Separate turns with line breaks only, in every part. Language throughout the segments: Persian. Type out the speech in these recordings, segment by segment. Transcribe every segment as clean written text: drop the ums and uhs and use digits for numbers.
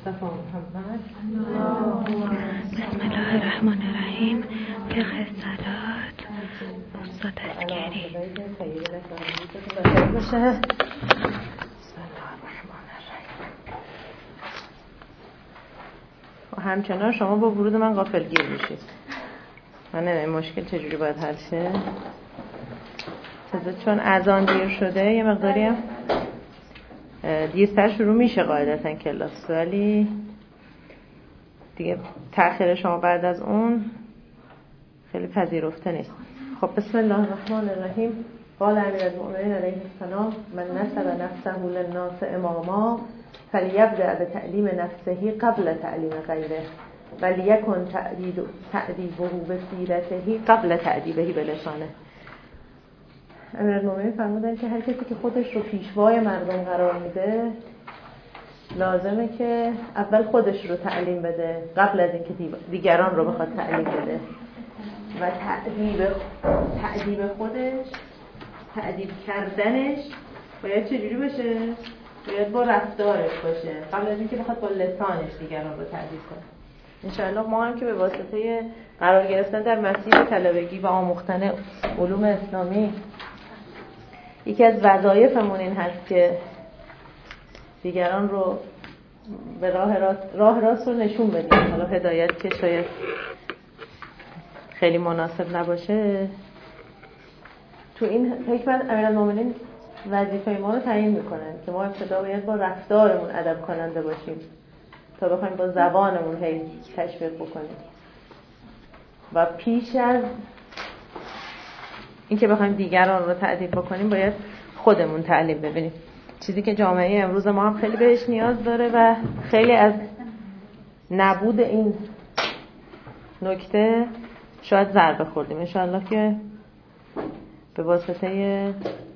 مصطفی محمد.
بسم الله الرحمن الرحیم. فقه صلات استاد اسکری.
بسم الله الرحمن الرحیم. و همچنان شما با ورود من غافلگیر میشید. من نمیدونم مشکل چجوری باید حل شه. چون اذان دیر شده یه مقداری هم دیرتر شروع میشه قاعدتا کلاس، ولی دیگه تأخیر شما بعد از اون خیلی پذیرفته نیست. خب بسم الله الرحمن الرحیم. قال امیرالمؤمنین علیه السلام من نسب نفسه للناس اماما فلیبدأ بتعلیم نفسه قبل تعلیم غیره ولیکن تأدیبه بسیرته قبل تأدیبه بلسانه. امیرالمؤمنین فرمودن که هر کسی که خودش رو پیشوای مردم قرار میده لازمه که اول خودش رو تعلیم بده قبل از اینکه دیگران رو بخواد تعلیم بده و تأدیب خودش، تأدیب کردنش باید چجوری باشه؟ باید با رفتارش باشه قبل از اینکه بخواد با لسانش دیگران رو تأدیب کنه. انشاءالله ما هم که به واسطه قرار گرفتن در مسیر طلبگی و آموختن علوم اسلامی یکی از وظایفمون این هست که دیگران رو به راه راست رو نشون بدیم. حالا هدایت که شاید خیلی مناسب نباشه، تو این حکمت امیرالمؤمنین وظیفه ما رو تعیین میکنن که ما ابتدا باید با رفتارمون ادب کننده باشیم تا بخوایم با زبانمون هی تشویق بکنیم و پیش از اینکه بخوایم دیگران رو تأدیب بکنیم باید خودمون تعلیم ببینیم. چیزی که جامعه امروز ما هم خیلی بهش نیاز داره و خیلی از نبود این نکته شاید ضربه خوردیم. انشاءالله که به واسطه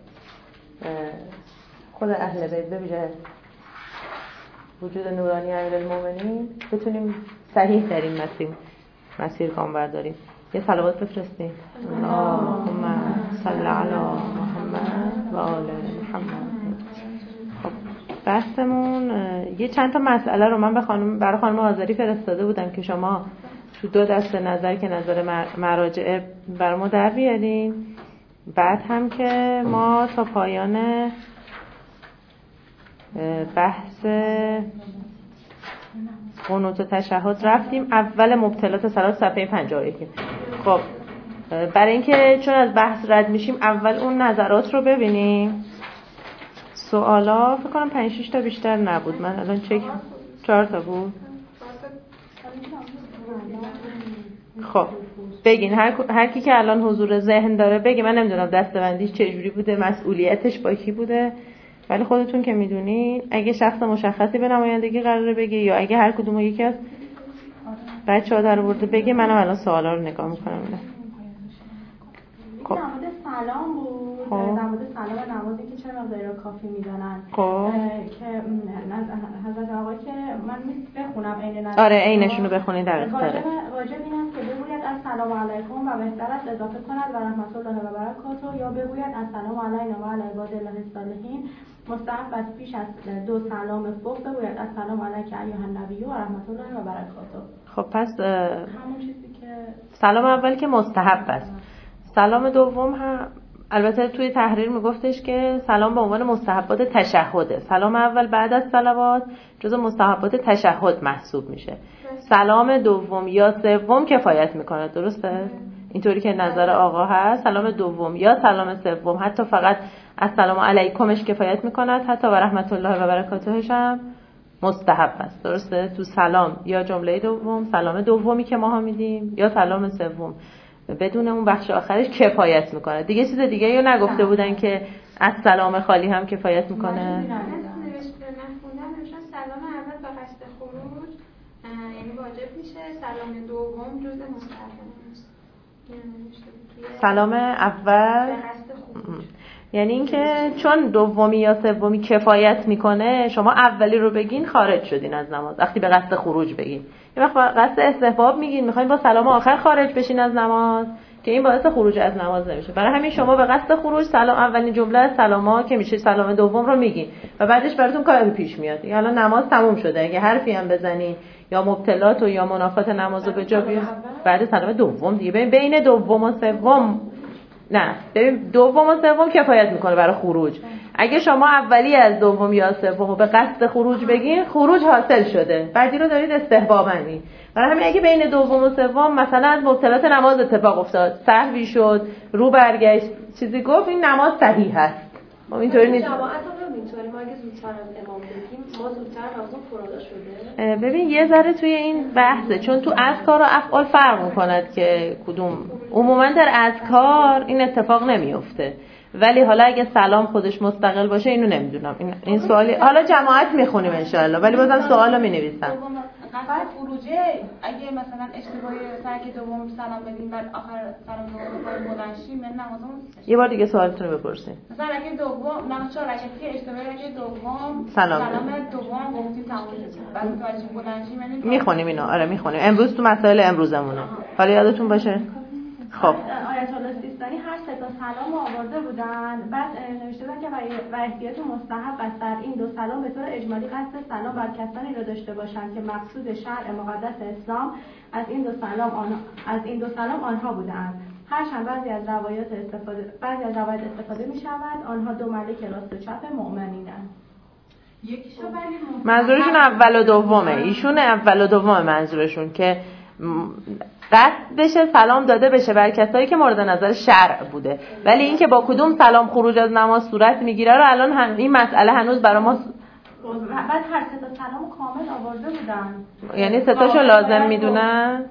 خود اهل بیت بویژه وجود نورانی امیرالمؤمنین بتونیم صحیح در این مسیر گام برداریم. یه صلوات بفرستیم. اللهم صل علی محمد و آل محمد. خب بحثمون یه چند تا مسئله رو من برای خانم آذری فرستاده بودم که شما تو دو دسته نظر که نظر مراجع بر ما در بیارین. بعد هم که ما تا پایان بحث قنوت و تشهد رفتیم. اول مبطلات صلات صفحه 51. خب برای اینکه چون از بحث رد میشیم اول اون نظرات رو ببینیم. سوالا فکر کنم 5-6 تا بیشتر نبود. من الان چک 4 تا بود. خب بگین هر کی که الان حضور ذهن داره بگی. من نمیدونم دسته‌بندیش چجوری بوده، مسئولیتش با کی بوده، ولی خودتون که میدونین اگه شخص مشخصی به نمایندگی قراره بگه یا اگه هر کدوم یکی از بچه‌ها در آورده بگه. منم الان سوالا رو نگاه میکنم.
خب سلام بود. در مورد سلام و نمازی که چه مقداری رو کافی میدونن که حضرت آقا که من بخونم عین نظر.
آره عینشون رو بخونید در اختیاره.
واجب این است که بگوید السلام علیکم و بهتر است اضافه کند و رحمت الله و برکاته یا بگوید السلام علینا و علی عباد الله الصالحین. مستحب است پیش از دو سلام فوق بگوید السلام علیک ایها النبی و رحمت الله و برکاته.
خب پس
همون چیزی که
سلام اول که مستحب است. سلام دوم هم البته توی تحریر میگفتش که سلام به عنوان مستحبات تشهده. سلام اول بعد از صلوات جزو مستحبات تشهد محسوب میشه. سلام دوم یا سوم کفایت میکنه. درسته؟ اینطوری که نظر آقا هست سلام دوم یا سلام سوم حتی فقط السلام علیکمش کفایت میکند، حتی و رحمت الله و برکاتهش هم مستحب است. درسته؟ تو سلام یا جمله دوم سلام دومی که ما ها میدیم یا سلام سوم بدون اون بخش آخرش کفایت میکنه. دیگه چیز دیگه یا نگفته بودن که از سلام خالی هم کفایت میکنه؟
سلام اول با قصد خروج یعنی واجب میشه. سلام دوم جزء مستحب است.
سلام اول یعنی اینکه چون دومی یا سومی کفایت میکنه شما اولی رو بگین خارج شدین از نماز. وقتی به قصد خروج بگین. یه وقت قصد استحباب میگین میخواین با سلام آخر خارج بشین از نماز، که این باعث خروج از نماز نمیشه. برای همین شما به قصد خروج سلام اولین جمله از سلاما که میشه سلام دوم رو میگین و بعدش براتون کاری پیش میاد. یعنی الان نماز تموم شده، اگه حرفی هم بزنی یا مبتلات و یا منافات نمازو به جا بیاری بعد سلام دوم دیگه. بین دوم و سوم نه، ببین دوم و سوم کفایت میکنه برای خروج. اگه شما اولی از دوم یا سوم به قصد خروج بگین، خروج حاصل شده، بعدی رو دارید استحبابا می. برای همین اگه بین دوم و سوم مثلا از مبتلات نماز اتفاق افتاد، سهوی شد، رو برگشت، چیزی گفت، این نماز صحیح هست. ما اینطوری نیست.
جماعت هم اینطوری، ما اگه زودتر از امام بگیم ما زودتر نماز فرادا شده.
ببین یه ذره توی این بحثه، چون تو اذکار و افعال فرق می‌کند که کدوم. عموما در اذکار این اتفاق نمیفته، ولی حالا اگه سلام خودش مستقل باشه اینو نمیدونم. این سوالی حالا جماعت میخونیم ان شاء الله، ولی بازم سوالو مینویسم.
بعد خروجه اگه مثلا اشتباهی سرک دوم سلام بدیم بعد آخر سلام دوم بلند شیم من نمازمون.
یه بار دیگه سوالتون رو بپرسین.
مثلا اگه دوم نماز 4 رکعتی اشتباهی اگه دوم
سلام
دوم گفتیم تمام شد. بعد متوجه بلند شیم یعنی
میخونیم اینو. آره میخونیم. امروز تو مسائل امروزمونه. حالا یادتون باشه. خب
آیت الله سیستانی هر سه تا سلام آورده بودن، بعد نوشته بودن که و احتیاط مستحب است در این دو سلام به طور اجمالی قصد سلام بر کسانی را داشته باشند که مقصود شرع مقدس اسلام از این دو سلام آنها بودند. هرچند بعضی از روایات استفاده می شود آنها دو ملک راست و چپ مؤمنینند.
یکیشو ولی
منظورشون اول و دومه. ایشون اول و دومه منظورشون که قصد بشه سلام داده بشه بر کسایی که مورد نظر شرع بوده، ولی اینکه با کدوم سلام خروج از نماز صورت میگیره رو الان این مسئله هنوز برای ما
بعد هر سه تا سلام کامل آورده بودن،
یعنی سه تاشو لازم میدونن.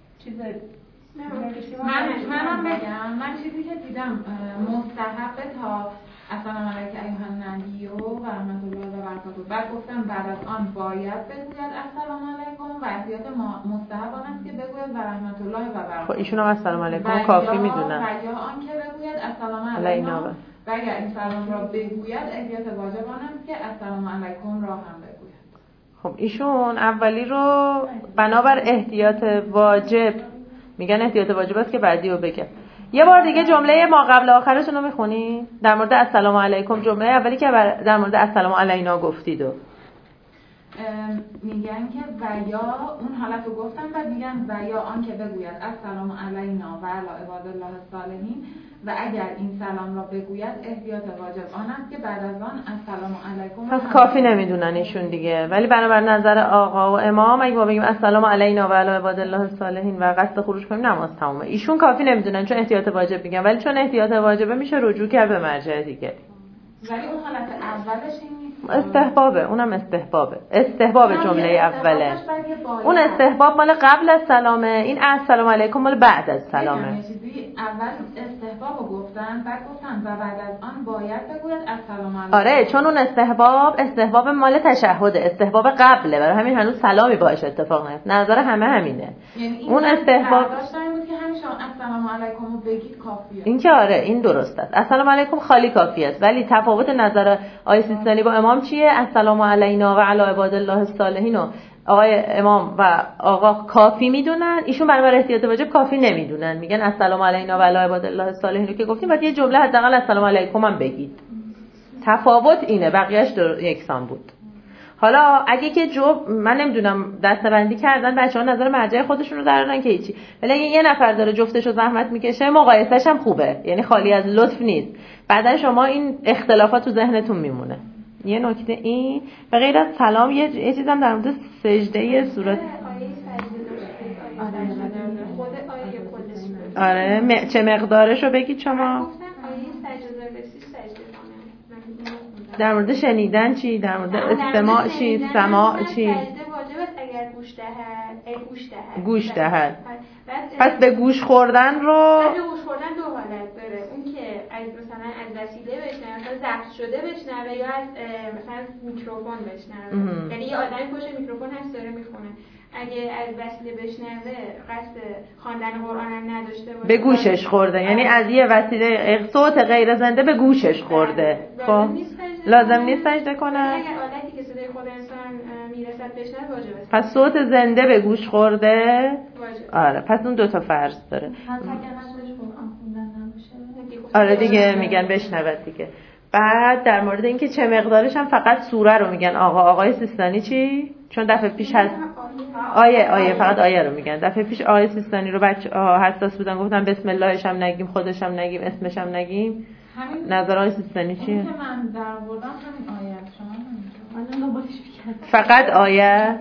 منم بگم، من چیزی که دیدم مستحبه تا السلام علیک ایها النبی و رحمت الله و برکاته، بعد گفتم بعد از آن باید بگوید السلام علیکم و احتیاط مستحب آن است که بگوید و رحمت الله و برکاته.
خب ایشون هم السلام علیکم کافی میدونن.
و یا آن که بگوید السلام علینا و اگر این سلام را بگوید احتیاط واجب آن است که السلام علیکم را هم بگوید.
خب ایشون اولی رو بنابر احتیاط واجب میگن احتیاط واجب است که بعدی رو بگه. یه بار دیگه جمله ما قبل آخرشون رو میخونی؟ در مورد السلام علیکم جمله اولی که در مورد السلام علینا گفتید و
میگن که و یا اون حالت رو گفتن، بعد میگن و یا آن که بگوید السلام علینا و علی عباد الله الصالحین و اگر این سلام را بگوید احتیاط واجب آن است که بعد از آن السلام علیکم.
پس کافی نمیدونن ایشون دیگه، ولی بنابر نظر آقا و امام اگه ما بگیم السلام علینا و علی عباد الله الصالحین و قصد خروج کنیم نماز تمومه. ایشون کافی نمیدونن چون احتیاط واجب میگن، ولی چون احتیاط واجبه میشه رجوع کرد به مرجع دیگه.
ولی اون حالت اولش این
استحبابه، اونم استحباب جمله اوله. اون استحباب مال قبل از سلامه، این السلام علیکم مال بعد از سلامه.
اول استحبابو گفتن، بعد گفتن و بعد از آن باید بگوید السلام علیکم.
آره چون اون استحباب مال تشهده، استحباب قبله، برای همین هنوز سلامی باشه اتفاق نیفته. نظر همه همینه.
یعنی
اون استحباب
داشتن بود که همیشه السلام علیکم رو بگید کافیه.
این که آره این درست است. السلام علیکم خالی کافی است، ولی تفاوت نظر آقای سیستانی با امام چیه؟ السلام علینا و علی عباد الله الصالحین و آقای امام و آقا کافی میدونن، ایشون برای احتیاط واجب کافی نمیدونن، میگن السلام علینا و علی عباد الله الصالحین رو که گفتیم بعد یه جمله حداقل السلام علیکم هم بگید. تفاوت اینه، بقیه‌اش یکسان بود. حالا اگه که من نمیدونم دسته‌بندی کردن بچه‌ها نظر مرجع خودشون رو دارن که هیچی، ولی اگه یه نفر داره جفتشو زحمت میکشه مقایسه‌ش هم خوبه، یعنی خالی از لطف نیست. بعدا شما این اختلافات تو ذهنتون میمونه. یه نکته این و غیر از سلام یه چیزم در مورد سجده صورت آره چه مقدارش رو بگید شما؟ در مورد شنیدن چی؟ در مورد استماع چی؟ سماع چی؟
اگر
گوش دهد. پس به گوش خوردن رو
به گوش خوردن دو حالت داره، اون که از مثلا از وسیله بشنوه، مثلا ضبط شده بشنوه یا از مثلا میکروفون بشنوه. یعنی یه آدمی پشت میکروفون هست داره میخونه، اگه از وسیله بشنوه قصد خواندن قرآن هم نداشته باشه
به گوشش خورده، یعنی از یه وسیله صوت غیر زنده به گوشش خورده. خب لازم نیست سجده کنه.
اگر آلتی که صدای خود انسان میرسد بشنوه واجبه.
پس صوت زنده به گوش خورده واجب. آره پس اون دو تا فرض داره. آره دیگه میگن بشنود دیگه. بعد در مورد اینکه چه مقدارش هم فقط سوره رو میگن. آقای سیستانی چی؟ چون دفعه پیش هست آیه فقط آیه رو میگن. دفعه پیش آقای سیستانی رو بچه حساس بودن گفتن بسم اللهش هم نگیم، خودش هم نگیم، اسمش هم نگیم. نظر آقای سیستانی چیه؟
که من در آوردم همین آیه شما
فقط آیه.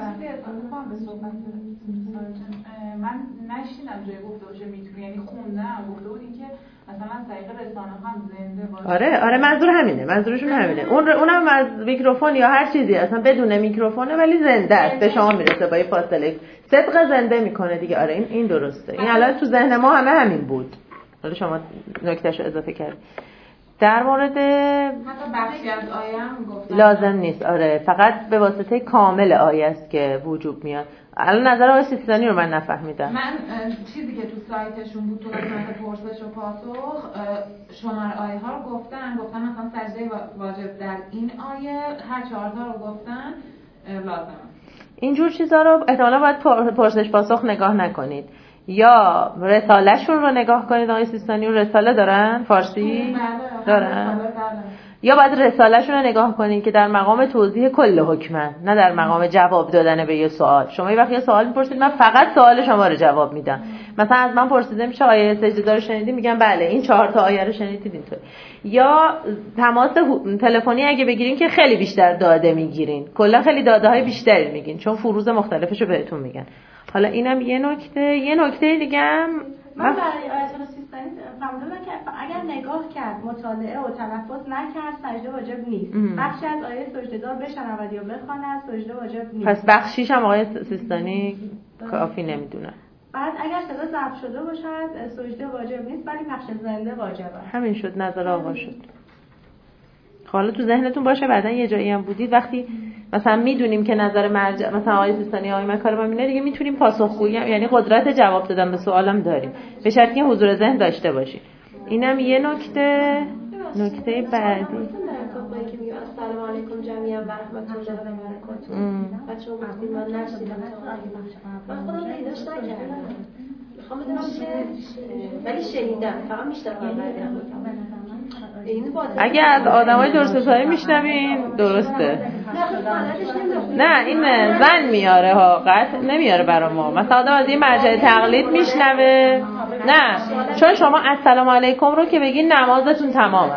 من نشیدم جای گفته باشه میتونی، یعنی خوندم گفته بود اینکه مثلا از طریق رسانه هم زنده باشه.
آره منظور همینه، منظورشون همینه. اونم از میکروفون یا هر چیزی اصلا بدون میکروفونه ولی زنده است، به شما میرسه با فاصله صدق زنده میکنه دیگه. آره این درسته. این الان تو ذهن ما همین بود. حالا شما نکتهشو اضافه کردید. در مورد
حتی بخشی از آیه هم گفتم
لازم نیست. آره فقط به واسطه کامل آیه است که وجوب میاد. الان نظر آقای سیستانی رو من نفهمیدم.
من چیزی که تو سایتشون بود تو قسمت پرسش و پاسخ شماره آیه ها رو گفتن مثلا سجده واجب در این آیه هر 4 تا رو گفتن لازمه.
اینجور چیزا رو احتمالاً باید پرسش پاسخ نگاه نکنید یا رسالهشون رو نگاه کنید. آقای سیستانی رساله دارن فارسی دارن یا باید رسالهشون رو نگاه کنید که در مقام توضیح کل حکمن، نه در مقام جواب دادن به یه سوال. شما یه وقت یه سوال میپرسید من فقط سوال شما رو جواب میدم. مثلا از من پرسیده میشه آیه سجده رو شنیدی، میگم بله این 4 تا آیه رو شنیدید اینطور. یا تماس تلفنی اگه بگیرین که خیلی بیشتر داده میگیرین، کلا خیلی داده های بیشتری میگین چون فروض مختلفشو بهتون میگن. حالا اینم یه نکته دیگه هم
من برای آیت سیستانی فهمیدم که اگر نگاه کرد مطالعه و تلفظ نکرد سجده واجب نیست. بخشی از آیه سجده‌دار بشنود یا بخواند سجده واجب نیست.
پس بخشیش هم آقای سیستانی کافی نمیدونه.
بعد اگر صدا ضبط شده باشد سجده واجب نیست ولی پخش زنده واجبه.
همین شد نظر آقا شد. حالا تو ذهنتون باشه بعدن یه جایی هم بودید وقتی مثلا میدونیم که نظر مرجع مثلا آقای سیستانی آقای مکارم اینه دیگه میتونیم پاسخگویی یعنی قدرت جواب دادن به سوالم داریم به شرطی که حضور ذهن داشته باشیم. اینم یه نکته بعدی
توی که میگه السلام علیکم جمیعا و رحمت الله و برکاته. بچه‌ها گفتید من نشیدم. من خودم پیداش نکردم. میخوام بدونم که ولی شنیدم فقط میشنوم.
اگه از آدمای درست حسابی میشنوین درسته. نه این زن میاره ها قطع نمیاره برا ما. مثلا آدم از این مرجع تقلید میشنوه. نه چون شما السلام علیکم رو که بگین نمازتون تمامه.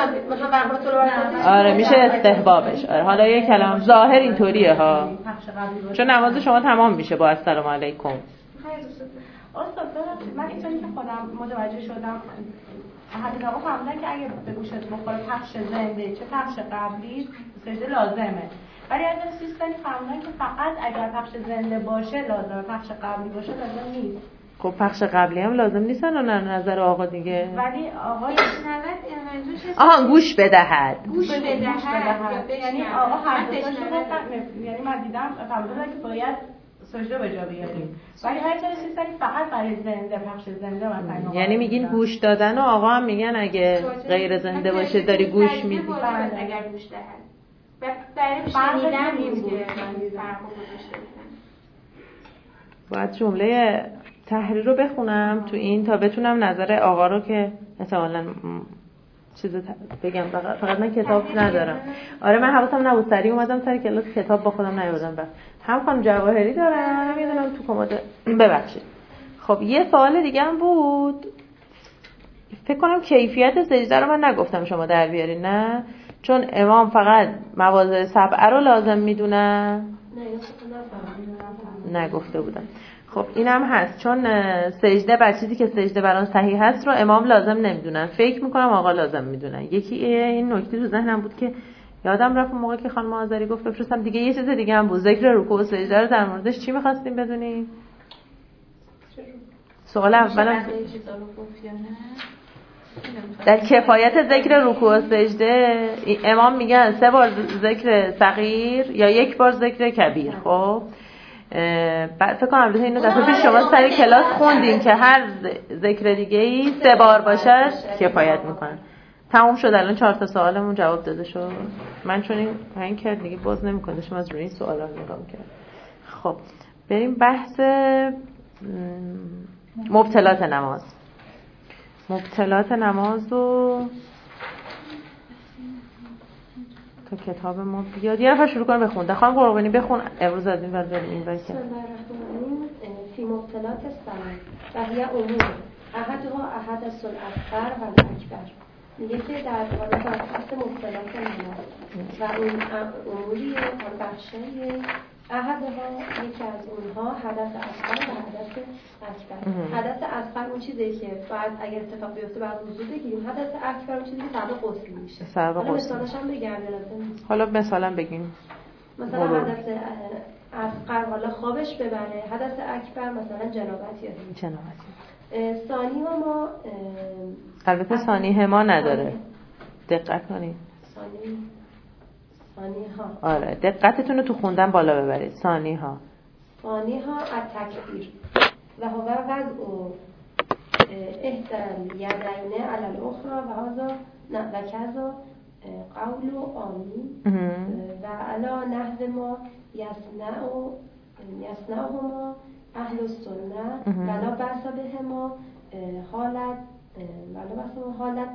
آره میشه استحبابش. آره حالا یه کلام ظاهر اینطوریه ها چون نماز شما تمام میشه با السلام علیکم.
استاد من اینطوری که خودم متوجه شدم حدیث آقا فهمیدن که اگه به گوشت بخوره پخش زنده چه پخش قبلی سجده لازمه ولی از سیستانی فهمیدن که فقط اگر پخش زنده باشه لازمه پخش قبلی باشه لازم نیست.
خب پخش قبلی هم لازم نیستن و نظر آقا دیگه
ولی آقا
گوش بدهد
یعنی آقا هر دو یعنی من دیدم فهمیدن که باید سجده به جا بیاریم ولی هر سیستانی فقط برای زنده پخش زنده مثلا
یعنی میگین گوش دادن و آقا هم میگن اگه غیر زنده باشه داری گوش میدی
اگر گوش دهد و در شنیدن نیست که
باید جمله تحریر رو بخونم تو این تا بتونم نظر آقا رو که احتمالاً چیزو بگم فقط من کتاب ندارم. آره من حواسم نبود سریع اومدم سر کلاس کتاب با خودم نیاوردم هم خانم جواهری دارم هم میدونم تو کمد ببخشید. خب یه سوال دیگه هم بود فکر کنم کیفیت سجده رو من نگفتم شما در بیارین نه چون امام فقط مواضع سبعه رو لازم میدونن نگفته بودم. خب اینم هست چون سجده بر چیزی که سجده بران صحیح هست رو امام لازم نمیدونن فکر میکنم آقا لازم میدونن. یکی این نکته تو ذهنم بود که یادم رفت اون موقع که خانم آذری گفت بفرستم دیگه یه چیز دیگه هم بود ذکر رکوع و سجده رو در موردش چی می‌خواستیم بدونیم؟ سوال اولم در کفایت ذکر رکوع و سجده امام میگن 3 بار ذکر صغیر یا 1 بار ذکر کبیر. خب بعد فکر کنم البته اینو دفعه پیش شما سر کلاس خوندین که هر ذکر دیگه‌ای 3 بار باشه کفایت میکنه. تموم شد الان 4 تا سوالمون جواب داده شد. من چون این هنگ کرد دیگه باز نمی‌کنه داشتم از روی این سوالا نگاه می‌کردم. خب بریم بحث مبطلات نماز. مبتلات نماز و تا کتاب ما بیاد یه نفر شروع کنه بخونده. خانم قربانی بخون امروز از این ور بریم این ور.
بسم الله الرحمن الرحیم. فی مبتلات الصلاة و هی امور احدها احد الاصغر و الاکبر. میگه که در بحث مبتلات نماز و اون اموری بخشه احدها یکی از اونها حدث اصغر و حدث اکبر. حدث اصغر اون چیزی که بعد اگر اتفاق بیفته بعد وضو بگیریم. حدث اکبر اون چیزی که سبب غسل میشه. حالا مثالش هم بگردیم.
حالا مثلا بگیم.
مثلا حدث اصغر حالا خوابش ببره، حدث اکبر مثلا جنابت یا
جنابت.
ثانی ما
البته ثانی ما نداره. دقت کنید.
ثانی ها.
آره دقتتون رو تو خوندن بالا ببرید. ثانی ها
التکبیر و هو وضع احدى الیدین علی الاخرى و هذا و کذا قول آمین و علی نحو ما یصنعهما اهل السنه ولا بأس بهما حالت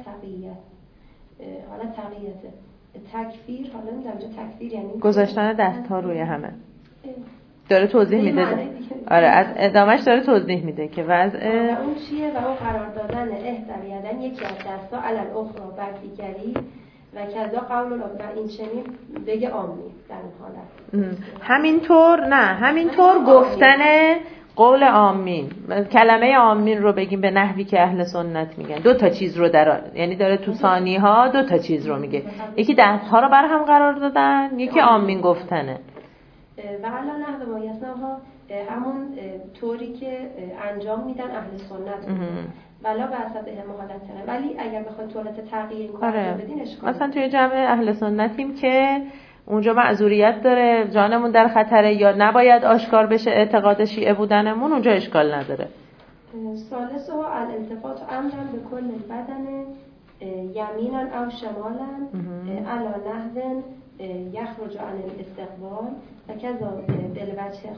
تقییت تکفیر. حالا نمیدونم اینجا تکفیر یعنی
گذاشتن دست‌ها روی همه. داره توضیح میده. آره از ادامهش داره توضیح میده که وضع
اون چیه و اون قرار دادن احتریادن یکی از دستا علل اخرى بر دیگری و کذا قول و این چنین بگه آمین در این حالت. همینطور گفتن قول آمین، کلمه آمین رو بگیم به نحوی که اهل سنت میگن. دو تا چیز رو یعنی داره تو ثانی ها دو تا چیز رو میگه. یکی دست‌ها رو بر هم قرار دادن، یکی آمین گفتنه. و علا نحو ما یصنعها همون طوری که انجام میدن اهل سنت ولا بأس بهما حالت. ولی اگر بخواد طولت تغییر این کار انجام بدین اشکال.
مثلا توی جمع اهل سنتیم که اونجا معذوریت داره، جانمون در خطره یا نباید آشکار بشه اعتقاد شیعه بودنمون، اونجا اشکال نداره.
ثالثها الالتفات عمدا به کل بدن یمینا او شمالا علی نحو یخرج عن الاستقبال و کذا بالوجه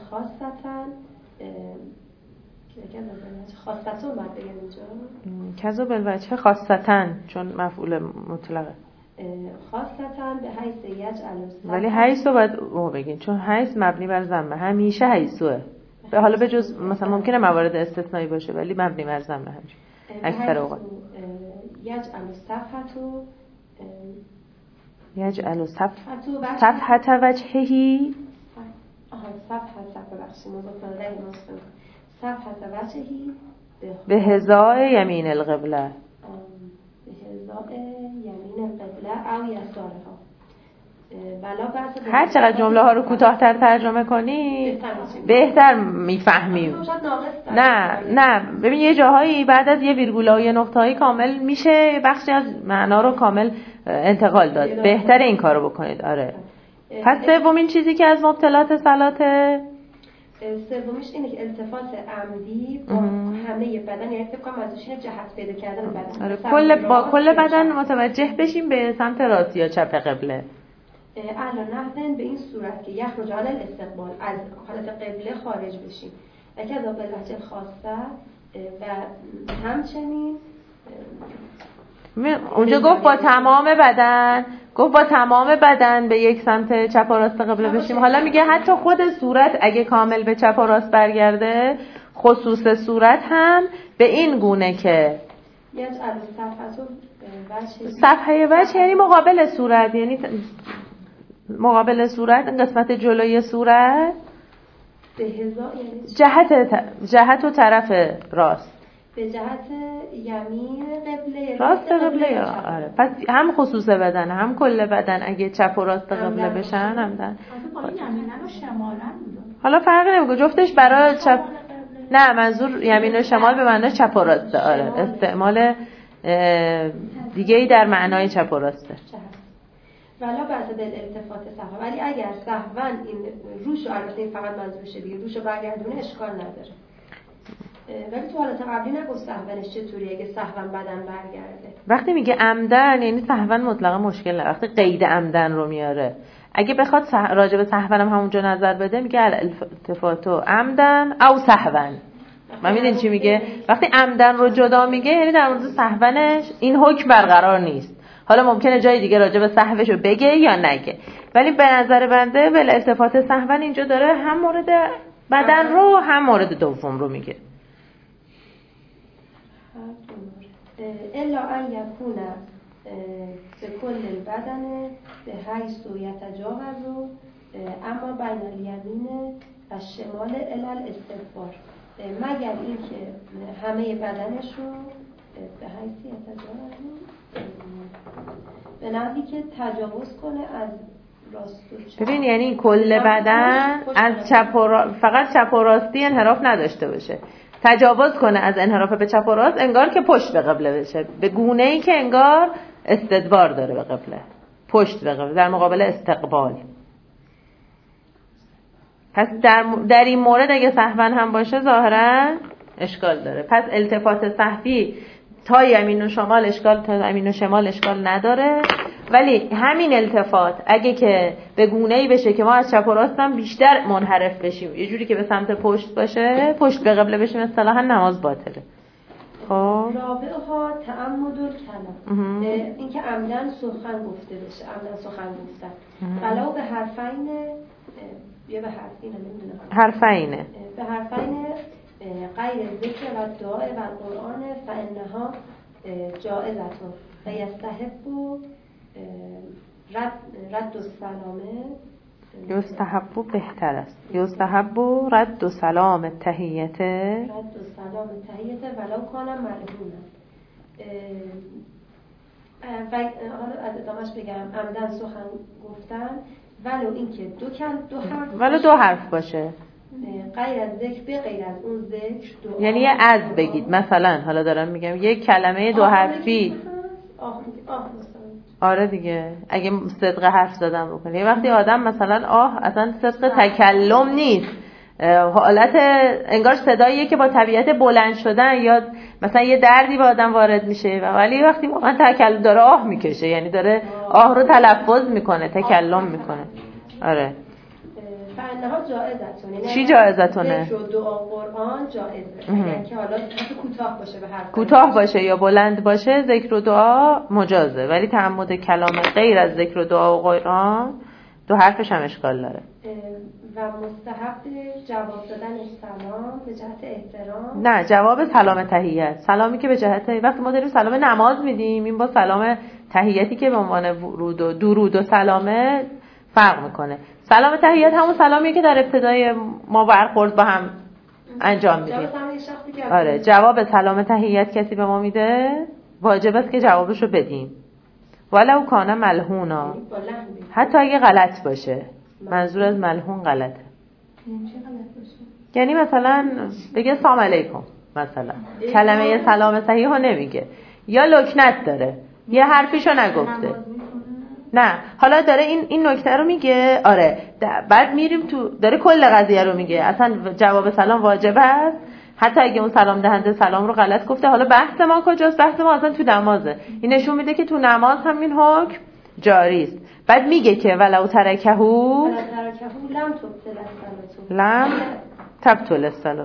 خاصتون باید بگم اینجا.
کذا بالوجه خاصتن چون مفعول مطلقه.
خاصتن به حیث یجعل.
ولی حیث رو باید بگین چون حیث مبنی بر ضمه، همیشه حیثوه. حالا به جز مثلا ممکنه موارد استثنایی باشه ولی مبنی بر ضمه همین اکثر اوقات. یجعل صفحت وجههی
صفحت وجههی
به هزای یمین القبله،
یمین القبله او یسارها.
هر چقدر جمله ها رو کوتاه‌تر ترجمه کنی بهتر میفهمیم. نه ببین یه جاهایی بعد از یه ویرگول و یه نقطه‌ای کامل میشه بخشی از معنا رو کامل انتقال داد. بهتر این کارو بکنید. آره. پس سومین چیزی که از مبتلات صلاته،
سومیش اینه که التفات عمدی با همه بدن، یعنی فکر کنم ازش جهت پیدا کردن بدن.
آره کل بدن متوجه بشیم به سمت راست یا چپ قبله.
اعلی نحوین به این صورت که یخرج عن الاستقبال، از حالت قبله خارج بشیم و کذا بالوجه خاصه و همچنین
اونجا گفت با تمام بدن به یک سمت چپ و راست قبله بشیم. حالا میگه حتی خود صورت اگه کامل به چپ و راست برگرده، خصوص صورت هم به این گونه که صفحه وجه یعنی مقابل صورت، یعنی مقابل صورت قسمت جلوی صورت جهت و طرف راست،
به جهت یمین قبله
راست قبله. آره پس هم خصوص بدن هم کل بدن اگه چپ و راست قبله بشن همدن. حالا فرقی نمیکنه جفتش برای چپ. نه منظور یمین و شمال به معنای چپ و راسته. آره استعمال دیگه ای در معنای چپ و راسته.
ولا بأس بالالتفات سهوا، ولی اگر سهوا این روشو البته فقط منظورشه دیگه روشو برگردونه اشکال نداره. ولی تو حالت قبلی نگفت سهوانش چطوری اگه سهوا بدن برگرده.
وقتی میگه عمدن یعنی سهوا مطلقا مشکل نه. وقتی قید عمدن رو میاره اگه بخواد راجع به سهوا هم همونجا نظر بده میگه الالتفات عمدن او سهوا. من میدونی چی میگه؟ وقتی عمدن رو جدا میگه یعنی در مورد سهونش این حکم برقرار نیست. حالا ممکنه جای دیگه راجع به سهوش رو بگه یا نگه، ولی به نظر بنده بلا التفات سهون اینجا داره هم مورد بدن رو هم مورد دوم رو میگه.
الا ان یکون به کل البدن به حیث یتجاوز اما بین الیمین و شمال الی الاستدبار، مگر اینکه همه بدنش رو به حیث یتجاوز به نحوی که تجاوز کنه از راست و چپ.
ببین یعنی کل بدن از چپ و فقط چپ و راستی انحراف نداشته باشه، تجاوز کنه از انحراف به چپ و راست، انگار که پشت به قبله بشه، به گونه‌ای که انگار استدبار داره به قبله، پشت به قبله در مقابل استقبال. پس در این مورد اگه سهون هم باشه ظاهرا اشکال داره. پس التفات سهوی تا یمین و شمال اشکال، تا یمین و شمال اشکال نداره، ولی همین التفات اگه که به گونه‌ای بشه که ما از چپ و راست هم بیشتر منحرف بشیم، یه جوری که به سمت پشت باشه، پشت به قبله بشیم، اصطلاحا نماز باطله. خب
رابعها تعمد الکلام، اینکه عمدن سخن گفته بشه، عمدن سخن گفتن، ولو به حرفین یا به حرفین نمیدونم،
حرفینه
به حرفین غیر ذکر و دعا و قرآن فانها جائزتون و یستحب رد السلامه،
یستحب بهتر است، یستحب رد سلام تحیته،
رد سلام تحیته ولو کانم ملعونه. و حالا از ادامهش بگم عمدن سخن گفتن ولو اینکه دو حرف باشه، غیر از ذکر به غیر از اون ذکر دعا،
یعنی از بگید مثلا، حالا دارم میگم یک کلمه دو حرفی آره دیگه، اگه صدق حرف زدن بکنه. یه وقتی آدم مثلا اصلا صدق تکلم نیست، حالت انگار صداییه که با طبیعت بلند شدن یا مثلا یه دردی به آدم وارد میشه، ولی وقتی واقعا تکلم داره میکشه، یعنی داره رو تلفظ میکنه، تکلم میکنه. آره
فانها جائزتونه.
چی جائزتونه؟
ذکر و دعا قرآن جائزه، یعنی که حالا کوتاه باشه، به حرف
کوتاه باشه یا بلند باشه، ذکر و دعا مجازه، ولی تعمد کلام غیر از ذکر و دعا و قرآن دو حرفش هم اشکال داره.
و مستحب جواب دادن سلام به جهت احترام،
نه جواب سلام تحیت، سلامی که به جهت وقتی ما داریم سلام نماز میدیم، این با سلام تحیتی که به عنوان ورود و درود و سلامه فرق میکنه. سلام تحیت همون سلامیه که در ابتدای ما برخورد با هم انجام میدیم. آره جواب سلام تحیت کسی به ما میده واجب است که جوابشو بدیم، ولو کان ملحونا، حتی اگه غلط باشه. منظور از ملحون غلطه، یعنی مثلا بگه سلام علیکم مثلا، کلمه سلام صحیح ها نمیگه، یا لکنت داره، یه حرفیشو نگفته. نه حالا داره این نکته رو میگه، آره بعد میریم تو داره کل قضیه رو میگه، اصلا جواب سلام واجب است حتی اگه اون سلام دهنده سلام رو غلط گفته. حالا بحث ما کجاست؟ بحث ما اصلا تو نمازه. این نشون میده که تو نماز هم این حکم جاری است. بعد میگه که ولو ترکهو لم تبطل الصلاة.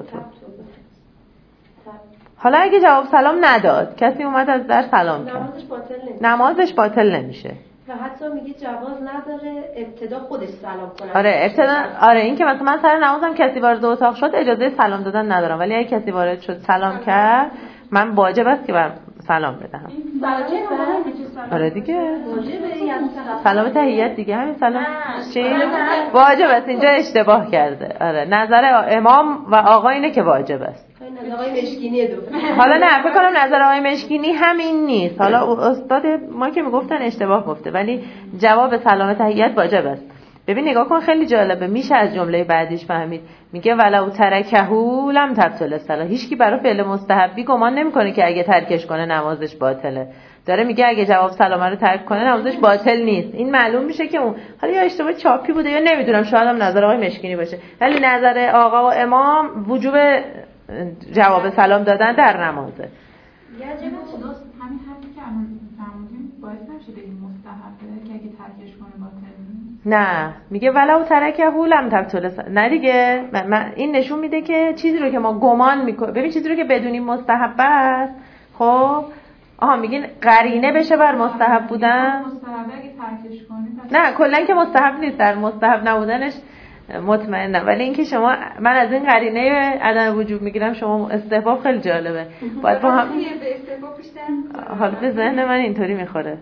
حالا اگه جواب سلام نداد، کسی اومد از در سلام کرد، نمازش باطل نمیشه.
و حتی میگه جواز نداره ابتدا خودش سلام کنه.
آره ابتدا، آره این که مثلا من سر نمازم کسی وارد اتاق شد اجازه سلام دادن ندارم، ولی اگه کسی وارد شد سلام کرد من واجب است که بر سلام بدهم. آره دیگه سلام تحیت دیگه، همین سلام چی؟ واجب است. اینجا اشتباه کرده. آره نظر امام و آقا اینه که واجب است.
نظر آقای مشکینی
حالا نه فکر کنم نظر آقای مشکینی همین نیست، حالا استاد ما که میگفتن اشتباه گفته، ولی جواب سلام تحیت واجب است. ببین نگاه کن خیلی جالبه، میشه از جمله بعدیش فهمید. میگه ولو ترکهو لم تبطل الصلاة. هیچکی برای فعل مستحبی گمان نمیکنه که اگه ترکش کنه نمازش باطله. داره میگه اگه جواب سلام رو ترک کنه نمازش باطل نیست. این معلوم میشه که اون حالا یا اشتباه چاپی بوده یا نمیدونم، شاید هم نظر آقای مشکینی باشه، ولی نظر آقا و امام وجوب جواب سلام دادن در نمازه.
یا درست همین حرفی که الان فرمودیم باعث نشه به این مستحبه که اگه ترکش کنه باطل نیست.
نه میگه ولو ترکه لم تبطل نه دیگه. من این نشون میده که چیزی رو که ما گمان میکنیم، ببین چیزی رو که بدونیم مستحب است، خب میگین قرینه بشه بر مستحب بودن.
مستحب اگه ترکش کنی
نه کلا که مستحب نیست، در مستحب نبودنش مطمئنم، ولی اینکه شما من از این قرینه عدم وجود میگیرم شما استحباب خیلی جالبه. باید با هم
به استحباب بیشتر
حالا به ذهن من اینطوری میخوره.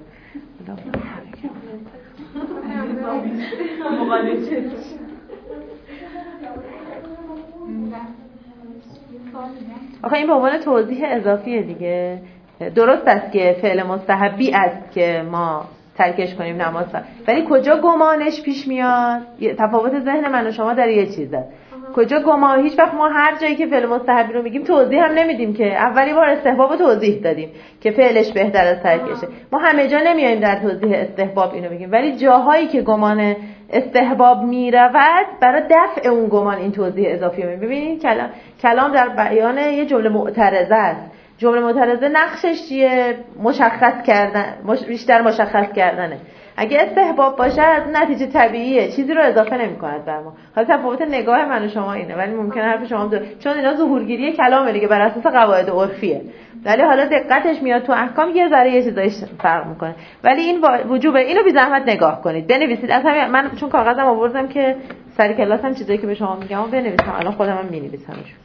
آخه این به عنوان توضیح اضافیه دیگه. درست است که فعل مستحبی است که ما ترکش کنیم نماز، ولی کجا گمانش پیش میاد؟ تفاوت ذهن من و شما در یه چیزه. کجا گمان؟ هیچ وقت ما هر جایی که فعل مستحبی رو میگیم توضیح هم نمیدیم که اولی بار استحباب رو توضیح دادیم که فعلش بهتر از ترکشه. ما همه جا نمیایم در توضیح استحباب اینو بگیم، ولی جاهایی که گمان استحباب میرود برای دفع اون گمان این توضیح اضافی رو می‌بینید. ببینید کلام در بیان یه جمله معترضه است. جمله معترضه نقشش چیه؟ مشخص کردن، بیشتر مشخص کردنه. اگه استحباب باشه از نتیجه طبیعیه، چیزی رو اضافه نمی‌کند بر ما. حالا تفاوت نگاه من و شما اینه، ولی ممکنه حرف شما هم چون اینا ظهورگیری کلامه دیگه، بر اساس قواعد عرفیه. ولی حالا دقتش میاد تو احکام یه ذره یه چیزایی فرق میکنه. ولی این وجوبه، اینو بی زحمت نگاه کنید، بنویسید. از همین من چون کاغذم آوردم که سر کلاسم چیزایی که به شما میگم بنویسم، الان خودم هم می‌نویسمش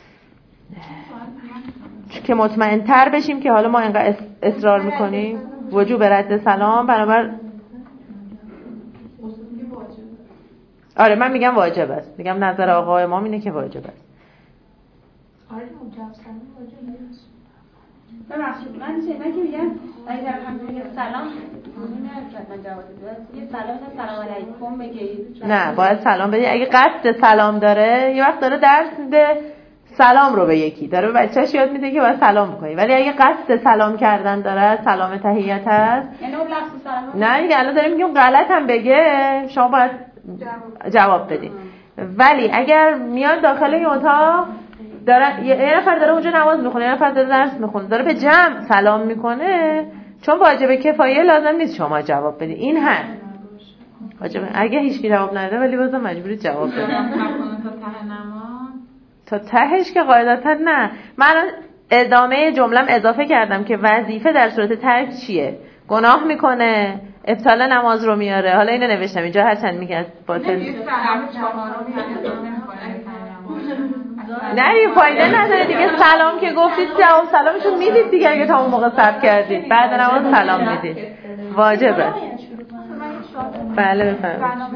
که مطمئن تر بشیم که حالا ما اینقدر اصرار میکنیم وجوب رد سلام. بنابر آره من میگم واجب است، میگم نظر آقا امام اینه که واجب است.
آره موجب سلام واجب نیست. ببخشید من شنیدم که میگن اگر همونجوری سلام من جواب بدم یه سلام علیکم بگید.
نه باید سلام بدی. اگه قصد سلام داره یه وقت داره درس میده سلام رو به یکی داره به بچه‌ش یاد میده که باید سلام بکنی، ولی اگه قصد سلام کردن داره سلام تحیت هست،
یعنی اون لفظ سلام
نه دیگه الان داریم میگیم غلط هم بگه شما باید جواب بدید. ولی اگر میاد داخل این اتاق داره یه نفر داره اونجا نماز میخونه، یه نفر داره درس میخونه، داره به جمع سلام میکنه، چون واجب کفایه لازم نیست شما جواب بدید. این هست واجبه. اگه هیچکی جواب نده ولی بازم مجبوری جواب بدید. تا تهش که قاعدتا نه. من ادامه جملم اضافه کردم که وظیفه در صورت ترک چیه؟ گناه میکنه، ابطال نماز رو میاره. حالا اینو نوشتم اینجا هرچند میگه باطل نه دیگه فایده نداره دیگه. سلام که گفتید جواب سلامشون میدید دیگه، اگه تا اون موقع صبر کردید بعد نماز سلام میدید واجبه. بله بفرمایید.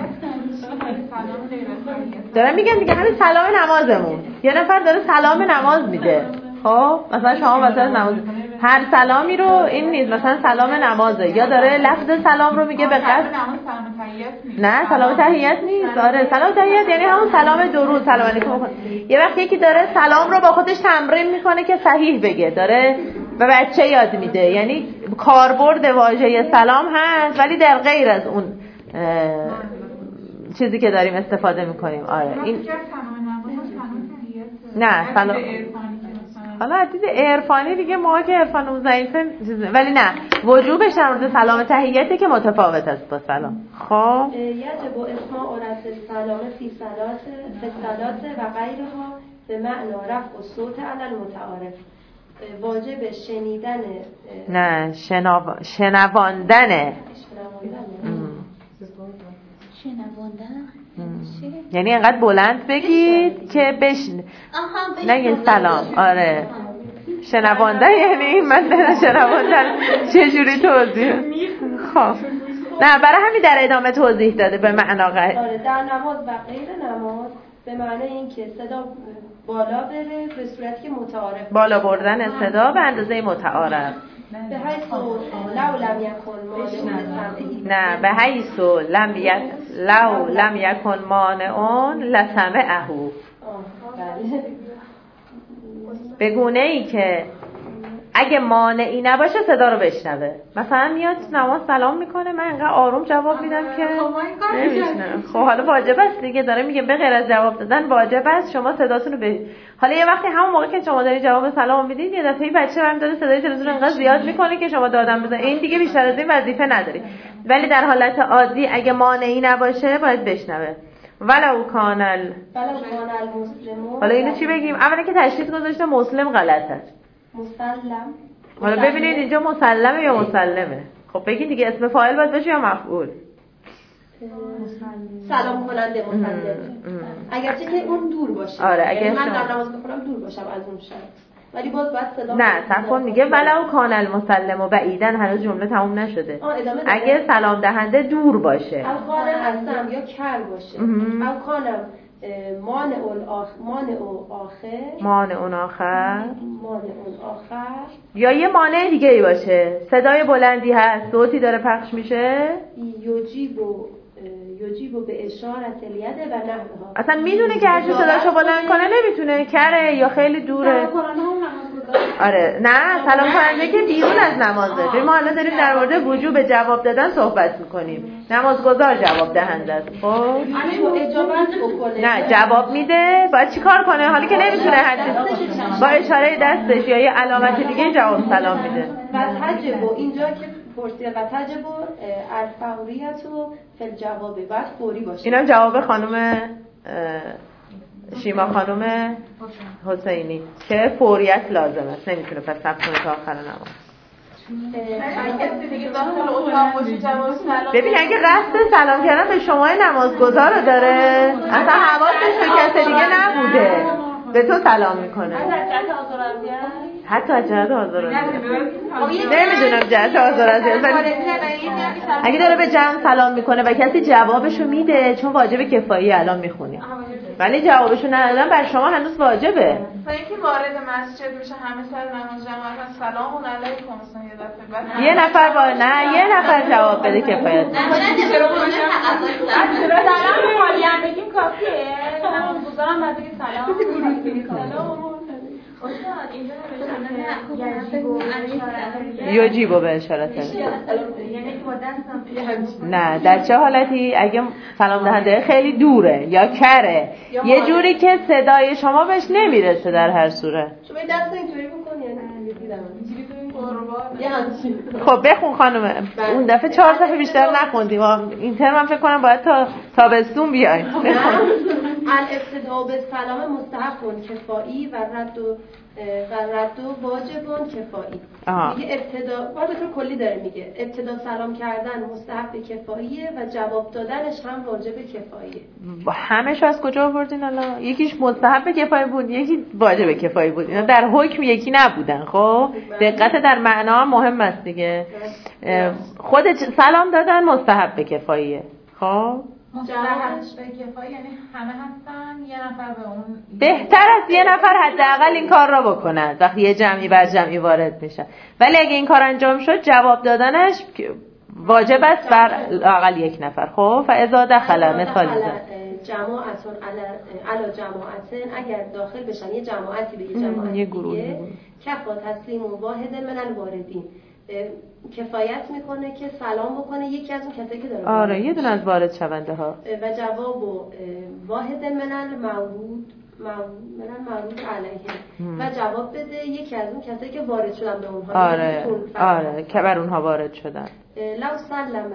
دارم میگم دیگه همین سلام نمازمون، یه نفر داره سلام نماز میده، خب مثلا شما واسه نماز هر سلامی رو این نیست، مثلا سلام نمازه یا داره لفظ سلام رو میگه به قصد نه سلام تحیت نیست. آره سلام تحیت یعنی همون سلام درود سلام علیکم. یه وقت یکی داره سلام رو با خودش تمرین میکنه که صحیح بگه، داره به بچه یاد میده، یعنی کاربرد واژه سلام هست ولی در غیر از اون چیزی که داریم استفاده میکنیم. آره این نه سلام حالا عدید عرفانی دیگه ما که عرفانمون ضعیفه، ولی نه وجوبش در مورد سلام تحیته که متفاوت است با سلام. خب
یجب اسماع رد السلام فی صلات و غیرها به معنا رفع الصوت علی المتعارف. واجب شنیدن
نه شنواندن یعنی انقدر بلند بگید که نگید سلام. آره شنواندن یعنی من شنواندن چجوری توضیح؟ خب نه برای همین در ادامه توضیح داده به معنا غیر.
آره در نماز و غیر نماز به معنی این که صدا بالا بره به صورتی که متعارف، بالا
بردن صدا به اندازه متعارف.
به حیث لو لم یکن
نه به حیث لو لم یکن مانعون لسمعه، به گونه ای که اگه مانعی نباشه صدا رو بشنوه. مثلا میاد نماز سلام میکنه، من انقدر آروم جواب میدم که نمیشنوه. خب حالا واجب است دیگه، داره میگه به غیر از جواب دادن واجب است شما صداتون رو حالا یه وقتی همون موقع که شما دارید جواب سلام میدید یه دفعه بچه برام داره صدای تلویزیون انقدر زیاد میکنه که شما دادن بزن، این دیگه بیشتر از این وظیفه نداری. ولی در حالت عادی اگه مانعی نباشه باید بشنوه. ولو کان المسلم. حالا اینو چی بگیم؟ اولا که تشخیص گذاشته مسلم غلطه.
مسلم.
حالا ببینید اینجا مسلمه یا مسلمه. خب بگید دیگه اسم فاعل باید باشه یا مفعول؟
سلام کننده مسلم. اگرچه که اون دور باشه.
آره اگه
من در نماز بخونم دور باشم از اون شخص. ولی باز باید صدا
نه صفحه میگه ولو کان المسلم و بعیدن، هنوز جمله تموم نشده. اگه سلام دهنده دور باشه
او کانم هستم یا کر باشه او کانم مانع اون آخر
یا یه مانع دیگه ای باشه، صدای بلندی هست، صوتی داره پخش میشه،
یجیبو به اشارت الیده و نحوها.
اصلا میدونه که هرچی صداشو بلند کنه نمیتونه، کره یا خیلی دوره. آره نه سلام کننده که بیرون از نمازه. ما الان داریم در مورد وجوب جواب دادن صحبت میکنیم. نمازگزار جواب دهنده است. خب نه جواب میده، باید چیکار کنه؟ حالی که نمیتونه هرچی با اشاره دستش یا یه علامت دیگه جواب سلام میده.
و تجب اینجا که پرسیده و تجب الفوریت و فل جوابه باید فوری باشه.
اینم جواب خانم شیما خانم حسینی که فوریت لازم است، نمیتونه پس صبر کنه تا آخر نماز. ببین اگه قصد سلام کردن به شما نمازگزار رو داره، اصلا حواسش به کسی دیگه نبوده، به تو سلام میکنه. حتی از جهت آزاراندیش نمیدونم جهت آزاراندیش، اگه داره به جمع سلام میکنه و کسی جوابشو میده، چون واجب کفایی الان میخونیم، ولی جوابشو ندادن بر شما هنوز واجبه.
تا اینکه وارد مسجد میشه همه سر نماز جماعت سلام علیکم مثلا یه دفعه بعد
یه نفر یه نفر جواب بده کفایت.
چرا سلام حالی هم بگیم کافیه؟ نمازگزارم بعد بگیم سلام.
یجیبو به اشارت نه در چه حالتی؟ اگه سلام دهنده خیلی دوره یا کره یه جوری که صدای شما بهش نمیرسه، در هر صورت
شما دست اینطوری بکنید.
خب بخون خانم، اون دفعه 4 صفحه بیشتر نخوندیم، این ترم من فکر کنم باید تا تابستون بیاین.
الابتداء بالسلام مستحب کفایی و رد و واجب کفایی. میگه ابتدا به طور کلی داره میگه ابتدا سلام کردن مستحب کفاییه و جواب دادنش هم واجب کفاییه.
همه‌شو از کجا آوردین حالا؟ یکیش مستحب کفایی بود، یکی واجب کفایی بود. اینا در حکم یکی نبودن. خب دقت در معنا هم مهم است دیگه. خود سلام دادن مستحب کفاییه. خب
مستحب به کفایی یعنی همه هستن، یه نفر به اون
بهتر است یه نفر حداقل این کار را بکند وقتی یه جمعی بر جمعی وارد میشه. ولی اگه این کار انجام شد جواب دادنش واجب است بر لااقل یک نفر. خب فاذا دخل مثال
جماعتون علی جماعتن، اگر داخل بشن یه جماعتی به یه جماعت دیگه کفا تسلیم و واحد من الواردین، کفایت میکنه که سلام بکنه یکی از اون کسایی که داره.
آره یه دونه از وارد شونده ها.
و جواب واحد من المورود علیه و جواب بده یکی از اون کسایی که وارد شدن به اونها.
آره که بر اونها وارد شدن.
لو سلم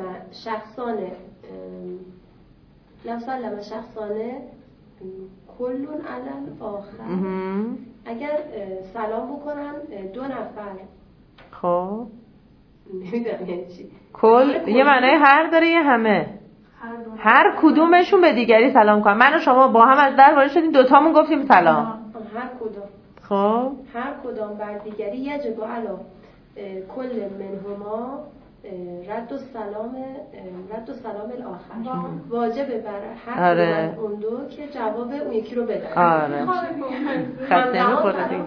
شخصانه کلون علل آخر، اگر سلام بکنن دو نفر.
خب
نمیدونم یعنی چی.
کل یه معنای هر داره یه همه. هر کدومشون به دیگری سلام کنن. من و شما با هم از در وارد شدیم، دوتامون گفتیم سلام.
هر کدوم.
خب
هر کدام بر دیگری یجب علی کل منهما رد و سلام الاخر. واجبه بر هر کدوم اون دو که جواب اون یکی رو بدن.
آره. خسته نمی‌خوره.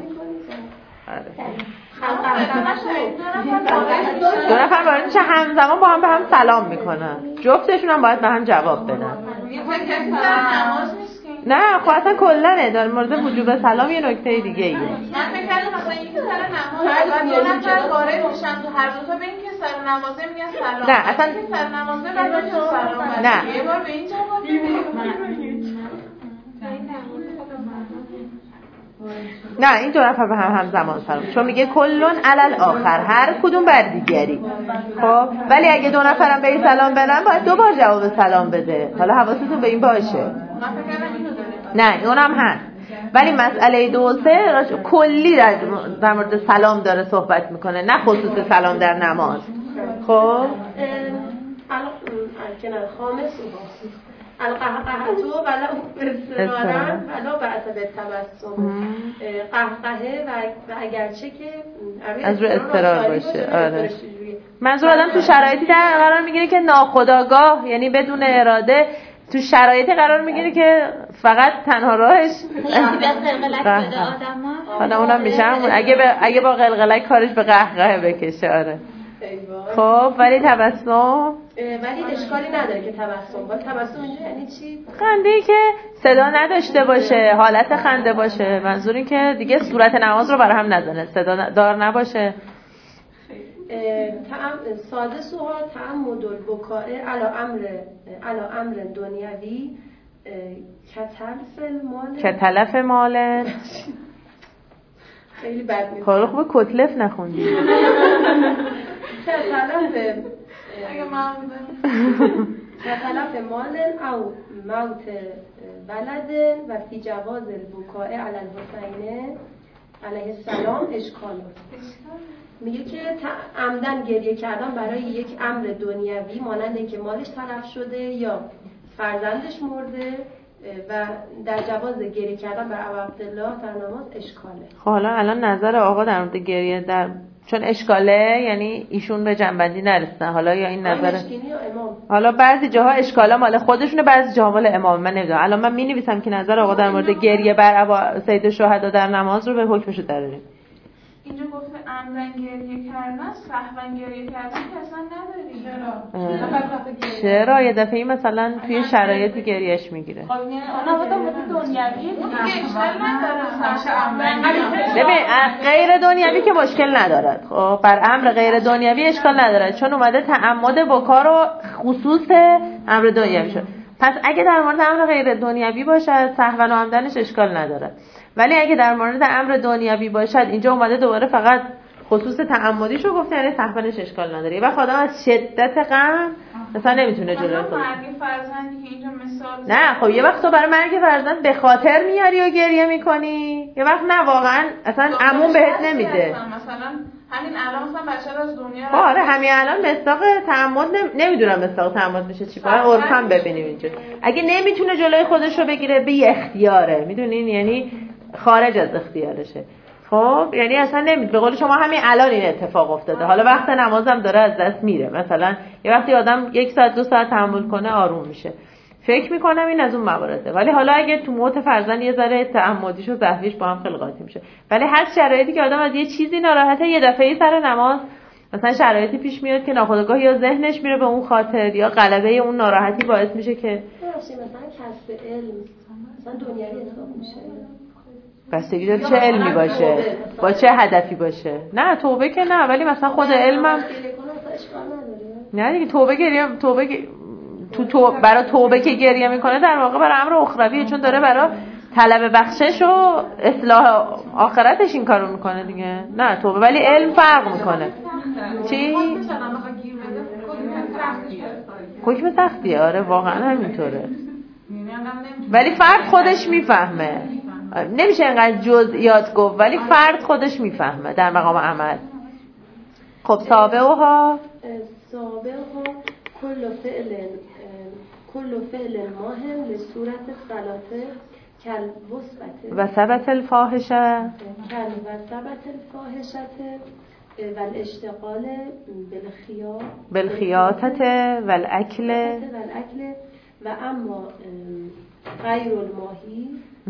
دو نفر وارد میشه همزمان با هم به هم سلام میکنن، جفتشون هم باید به هم جواب بدن. نه خب اصلا کلنه در مورد وجوب سلام یه نکته دیگه ایه.
من فکر کردم مثلا یکی سر نماز دو نفر وارد میشن تو هر دو تا به این که سر نمازه میگن سلام.
نه اصلا
سر نمازه بعد سلام.
نه
یه بار به این جواب بدید.
نه این دو نفر به هم همزمان سلام، چون میگه کلون علل آخر، هر کدوم بر دیگری. خب ولی اگه دو نفرم به این سلام بدن باید دو بار جواب سلام بده. حالا حواستون به این باشه. نه اونم هست، ولی مسئله 2 و 3 کلی در مورد سلام داره صحبت میکنه، نه خصوص سلام در نماز. خب
کنار خامس القهقهتو ولا استرارن ولا بعث به تبسم قهقهه و اگرچه که
از رو استرار باشه. آره منظور آدم تو شرایطی در قرار میگیره که ناخودآگاه، یعنی بدون اراده تو شرایطی قرار میگیره که فقط تنها راهش حالا اونم میشم اگه با قلقلک کارش به قهقهه بکشه. آره خب ولی تبسم
ولی اشکالی نداره که تبسم اینجا یعنی چی؟
خنده‌ای که صدا نداشته باشه، حالت خنده باشه. منظور این که دیگه صورت نماز رو برای هم نزنه، صدا دار نباشه.
سادسوها تعمد البکاء علی امر دنیوی کتلف مال خیلی بد میشه.
کارو خوبه کتلف نخوندی.
کتلف مال او موت ولد و فی جواز البکاء علی الحسین علیه السلام اشکالات. میگه که عمدن گریه کردن برای یک امر دنیوی مانند که مالش تلف شده یا فرزندش مرده و در جواز گریه کردن بر ابو عبدالله در نماز اشکاله.
خب حالا الان نظر آقا در مورد گریه چون اشکاله یعنی ایشون به جنبندی نرسیدن، حالا یا این نظر حالا بعضی جاها اشکالا مال خودشونه، بعضی جاها مال امام. من نمیدونم، الان من می‌نویسم که نظر آقا در مورد گریه بر سید الشهدا در نماز رو به حکمش دراریم.
اینجا گفته عمدن گریه کردن، سهوا گریه کردن که اصلا نداری.
چرا یه دفعه مثلا توی شرایطی گریهش میگیره؟
خب نه واسه دنیوی
ببین غیر دنیوی که مشکل ندارد. خب بر امر غیر دنیوی اشکال ندارد، چون اومده تعمد بکا رو خصوص امر دنیوی شد. پس اگه در مورد امر غیر دنیوی باشد سهوا و عمدنش اشکال نداره، ولی اگه در مورد امر دنیوی باشد اینجا اومده دوباره فقط خصوص تعمدیشو گفته، یعنی سهوانش اشکال نداره. و خودم از شدت غم مثلا نمیتونه جلوی خودش.
مرگ فرزندی که اینجا مثال
نه خب یه وقت تو برای مرگ فرزند به خاطر میاری و گریه میکنی، یه وقت نه واقعا اصلا عموم بهت نمیده.
مثلا همین الان مثلا بچه‌ها از دنیا
آره همین الان مصداق تعمد نمیدونم مصداق تعمد میشه چی کار. عرفاً ببینیم اینجا اگه نمیتونه جلوی خودش رو بگیره به اختیاره، میدونین، یعنی خارج از اختیارشه. خب یعنی اصلا نمید، به قول شما همین الان این اتفاق افتاده، حالا وقت نمازم داره از دست میره. مثلا یه وقتی آدم 1 ساعت 2 ساعت تحمل کنه آروم میشه، فکر میکنم این از اون موارده. ولی حالا اگه تو موت فرزند یه ذره تعمدیش و ضعفیش با هم خیلی قاطی میشه. ولی هست شرایطی که آدم از یه چیزی ناراحته، یه دفعه سر نماز مثلا شرایطی پیش میاد که ناخودآگاه یا ذهنش میره به اون خاطر یا غلبه اون ناراحتی باعث میشه که
مثلا کسب علم مثلا دنیوی حساب میشه.
بستگی داره چه علمی باشه، با چه هدفی باشه. نه توبه که نه، ولی مثلا خود علمم نه دیگه. برای توبه که گریه میکنه در واقع برای امر اخرویه، چون داره برای طلب بخشش و اصلاح آخرتش این کارو میکنه دیگه. نه توبه، ولی علم فرق میکنه. چی؟ حکم سختیه. آره واقعا همینطوره، ولی فرد خودش میفهمه. نمیشه اینقدر جزئیات گفت، ولی فرد خودش میفهمه در مقام عمل. خب سابقها
کل فعل ماهم لصورت صلاته کل وسبت
و ثبت الفاحشه
و الاشتغال
بالخیاطت و الاکل
و اما غیر الماهی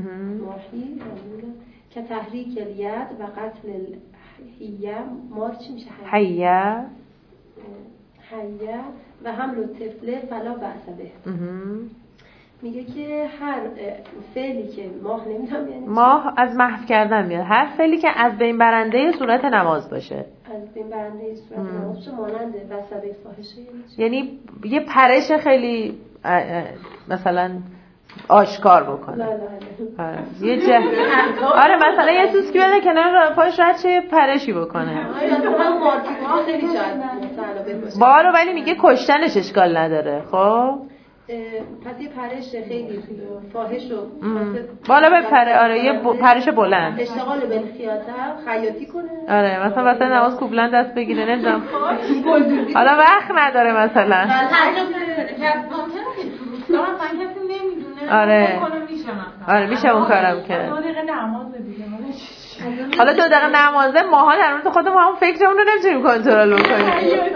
که تحریک الید و قتل الحیه چی میشه؟ حیه و حمل الطفل فلا بأس به. میگه که هر فعلی که ماه نمیدونم یعنی
ماه از محو کردن میاد، هر فعلی که از بین برنده صورت نماز باشه.
از بین برنده صورت نماز باشه مانند وسبه فاحشه
یعنی یه پرش خیلی مثلا آشکار بکنه. آره مثلا یه سوسکی بده کنار پاش رد شه پرشی بکنه. بارو ولی میگه کشتنش اشکال نداره. خب
پس یه پرش خیلی فاحش و
بالا بپره. آره یه پرش بلند
اشتغال بالخیاطه خیاطی کنه.
آره مثلا نماز کوبلن دست بگیره نمیدونم حالا وقت نداره مثلا آره آره میشه اون کارم کرد.
2 دقیقه نمازه دیگه.
حالا 2 دقیقه نمازه ماها در مورد خودمون همون فکرمون رو نمیتونیم کنترل بکنیم.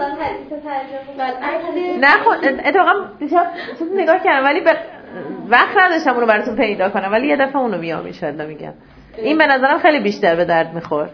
نه اتفاقا چیز نگاه کردم ولی وقت نداشتم اون رو براتون پیدا کنم ولی یه دفعه اون رو بیام ان شاءالله میگم. این به نظرم خیلی بیشتر به درد میخورد.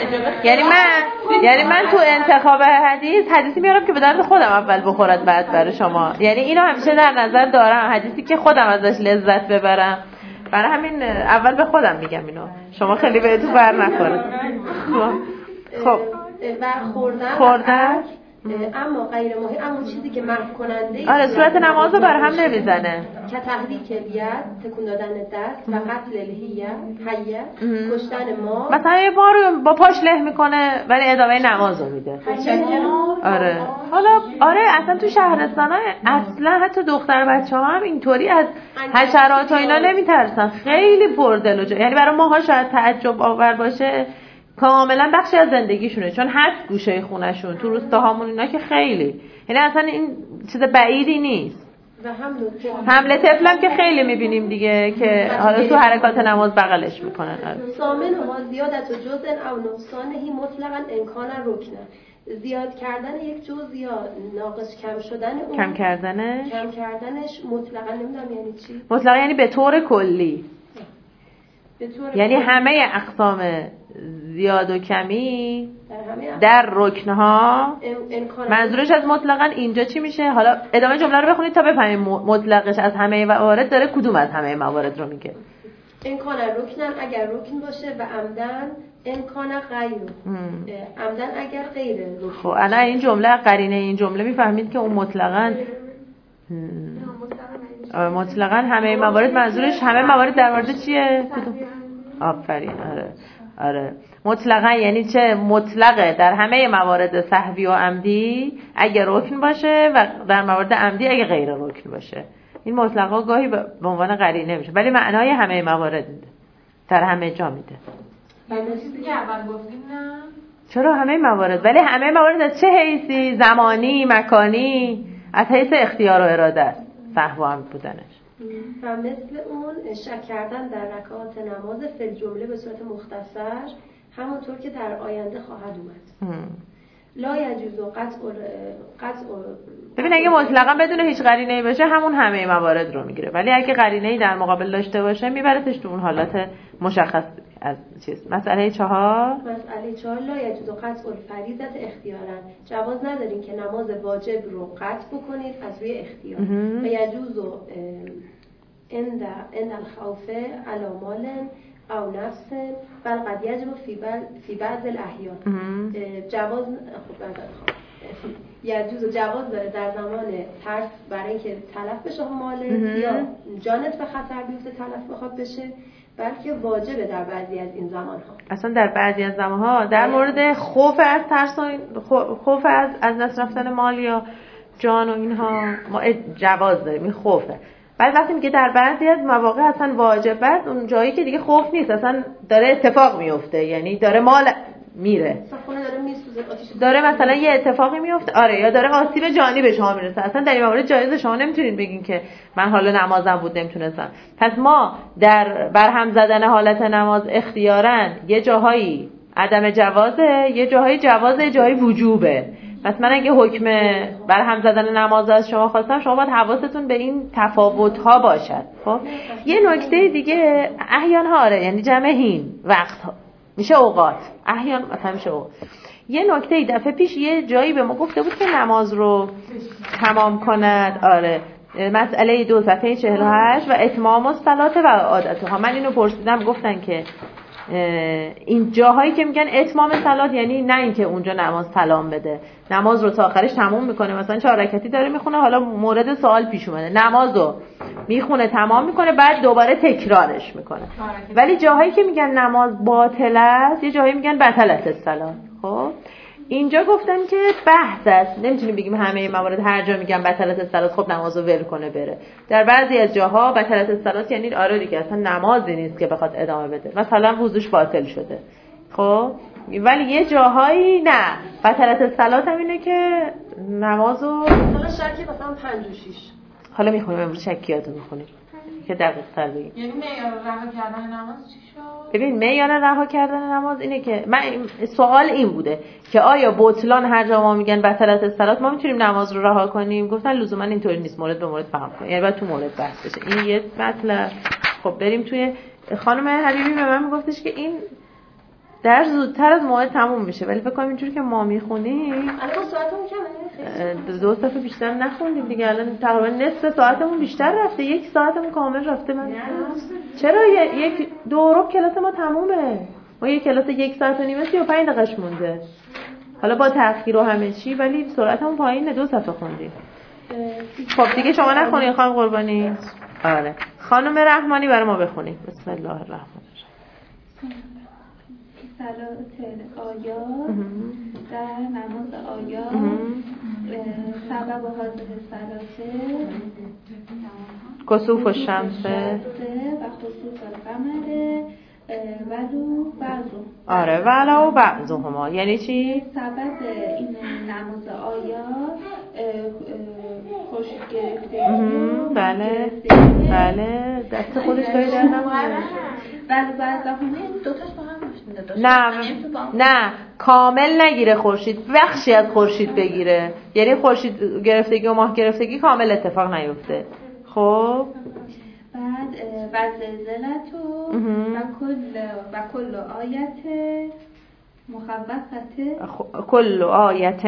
یعنی من تو انتخاب حدیثی میارم که به درد خودم اول بخورد بعد برای شما. یعنی اینو همیشه در نظر دارم، حدیثی که خودم ازش لذت ببرم. برای همین اول به خودم میگم اینو. شما خیلی بهتون بر نخوره. خب خوردن
اما غیر مهم اما چیزی که محو کننده
آره صورت نمازو بر هم نمیزنه
که تحریک الید تکون دادن دست و قتل الهیه کشتن ما
مثلا یه ما رو با پاش له میکنه ولی ادامه نمازو میده. آره حالا آره اصلا تو شهرستانا اصلا حتی دختر بچه‌ها هم اینطوری از حشرات و اینا نمیترسن، خیلی پردل و یعنی برای ماها شاید تعجب آور باشه کاملا بخشی از زندگیشونه چون هست گوشه خونه‌شون تو روستاهامون اینا که خیلی یعنی اصلا این چیز بعیدی نیست.
و
حمله طفلم که خیلی میبینیم دیگه که حالا تو حرکات نماز بغلش میکنن.
سامن و زیادت و جزء او نقصانهی مطلقاً امکان رکنه. زیاد کردن یک جزء یا ناقص کم شدن اون
کم کردنش
مطلقاً نمیدونم یعنی چی؟
مطلقاً یعنی به طور کلی یعنی همه اقسام زیاد و کمی در رکنها منظورش از مطلقاً اینجا چی میشه؟ حالا ادامه جمله رو بخونید تا بفهمید مطلقش از همه موارد داره کدوم از همه موارد رو میگه.
امکان رکنن اگر رکن باشه و عمدن امکان غیر عمدن اگر غیر رکن.
خب الان این جمله قرینه این جمله میفهمید که اون مطلقاً همه موارد منظورش همه موارد در مورد چیه؟ کدوم؟ آفرین. آره مطلقاً یعنی چه؟ مطلقه در همه موارد سهوی و عمدی اگه رکن باشه و در موارد عمدی اگه غیر رکن باشه. این مطلقا گاهی به عنوان قرینه میشه ولی معنای همه موارد میده، در همه جا میده.
چیزی که اول گفتیم نه؟
چرا همه موارد؟ ولی همه موارد از چه حیثی؟ زمانی، مکانی، از حیث اختیار و اراده است سهو و عمد بودنش.
و مثل اون شک کردن در رکعات نماز فی جمله به صورت مختصر همونطور که در آینده خواهد اومد. لا یجوز قطع
ببین اگه مطلقاً بدون هیچ قرینه‌ای باشه همون همه موارد رو میگیره ولی اگه قرینه‌ای در مقابل داشته باشه میبرتش تو اون حالت مشخص از چیز. مسئله 4
لا یجوز قطع الفریضه اختیارا. جواز ندارین که نماز واجب رو قطع بکنید از روی اختیار. و یجوز عند الخوف علی مال او نفس بل قد یجب فی بعض الاحیان. جواز جواز داره در زمان ترس برای اینکه تلف بشه مال یا جانت به خطر بیفته تلف بخواد بشه، بلکه واجبه در بعضی از این زمانها.
اصلا در بعضی از زمانها در مورد خوف از ترس خوف از دست رفتن مال یا جان و اینها ما جواز داریم، این خوفه. بعد وقتی میگه در بعضی از مواقع اصلا واجب است، اون جایی که دیگه خوف نیست، اصلا داره اتفاق میفته، یعنی داره مال میره، داره مثلا یه اتفاقی میفته، آره، یا داره آسیب جانی به شما میرسه. اصلا در این مورد جایزه شما نمیتونین بگین که من حالا نمازم بود نمیتونستم. پس ما در برهم زدن حالت نماز اختیاراً یه جاهایی عدم جوازه، یه جاهایی جوازه، یه جاهایی وجوبه. پس من اگه حکم برهم زدن نماز از شما خواستم، شما باید حواستون به این تفاوت‌ها باشد. خب یه نکته دیگه، احیان ها، آره، یعنی جمع هین وقت ها میشه اوقات، احیان مثلا میشه اوقات. یه نکته دفعه پیش یه جایی به ما گفته بود که نماز رو تمام کند، آره، مسئله 2 صفحه 48 و اتمام الصلات و عادتها. من اینو پرسیدم گفتن که این جاهایی که میگن اتمام صلات یعنی نه اینکه اونجا نماز سلام بده، نماز رو تا آخرش تموم میکنه، مثلا 4 رکعتی داره میخونه، حالا مورد سوال پیش اومده نمازو میخونه تمام میکنه بعد دوباره تکرارش میکنه. ولی جاهایی که میگن نماز باطل است یه جاهایی میگن بطلت الصلات. خب اینجا گفتن که بحث است، نمیتونیم بگیم همه موارد هر جا میگن بطلت الصلات خب نمازو ول کنه بره. در بعضی از جاها بطلت الصلات یعنی آره دیگه اصلا نمازی نیست که بخواد ادامه بده، مثلا وضوش باطل شده. خب ولی یه جاهایی نه، بطلت الصلات هم اینه که نمازو
حالا شکی مثلا 5 و 6
حالا میخونیم امروز شکیاتو میخونیم که دقیق تر بگیم.
یعنی معیار رها کردن نماز چی شد؟
ببین معیار رها کردن نماز اینه که من سوال این بوده که آیا بطلان هر جا ما میگن بطلت الصلات ما میتونیم نماز رو رها کنیم؟ گفتن لزوما اینطوری نیست، مورد به مورد فهم کنیم، یعنی باید تو مورد بحث بشه. این یه مطلب. خب بریم توی خانم حبیبی به من میگفتش که این در زودتر از موعد تموم میشه، ولی فکر کنم اینجوری که ما میخونیم
الان ساعتمون کمه،
2 صفحه بیشتر نخوندیم دیگه، الان تقریبا نصف ساعتمون بیشتر رفته، 1 ساعتمون کامل رفته. من چرا یک دورو کلاس ما تمومه، ما یک کلاس 1 ساعت و نیم 35 دقیقش مونده، حالا با تأخیر و همه چی، ولی سرعتمون پایینه، 2 صفحه خوندیم. خب دیگه شما نخونید خانم قربانی. آره خانم رحمانی برای ما بخونید. بسم الله الرحمن الرحیم.
صلات آیات در نماز آیات سبب حاضر صلاته
کسوف و شمسه
و خصوص القمر ولو بعضو.
آره ولو بعضهما یعنی چی؟
سبب این نماز آیات خورشید گرفتگی.
بله بله دست خودش داری در نماز.
ولو بعضهما یعنی دوتاش با هم
نه کامل نگیره خورشید، بخشی از خورشید بگیره، یعنی خورشید گرفتگی و ماه گرفتگی کامل اتفاق نیفته. خب
بعد و زلزلتو و کل آیت مخوفته
کل آیت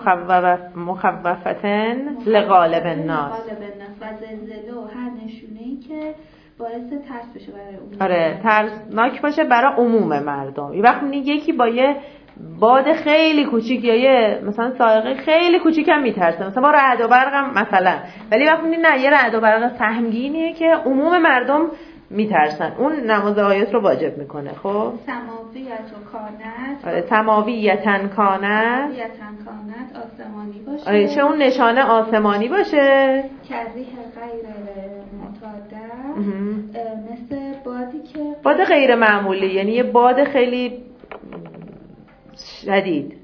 مخوفتن لغالب الناس.
و زلزله و هر نشونه‌ای که باعث ترس بشه برای عموم.
آره ترسناک باشه برای عموم مردم. یه وقت یکی با یه باد خیلی کوچیک یا یه مثلا سائقه خیلی کوچیک هم میترسه، مثلا با رعد و برق هم مثلا، ولی وقتی نه یه رعد و برق سهمگینیه که عموم مردم میترسن، اون نماز آیات رو واجب میکنه. خب
سماویت و کانت.
آره سماویتن کانت
آسمانی باشه.
آره چه اون نشانه آسمانی باشه.
کریه غیر متعدد مثل بادی که
باد غیر معمولی، یعنی یه باد خیلی شدید.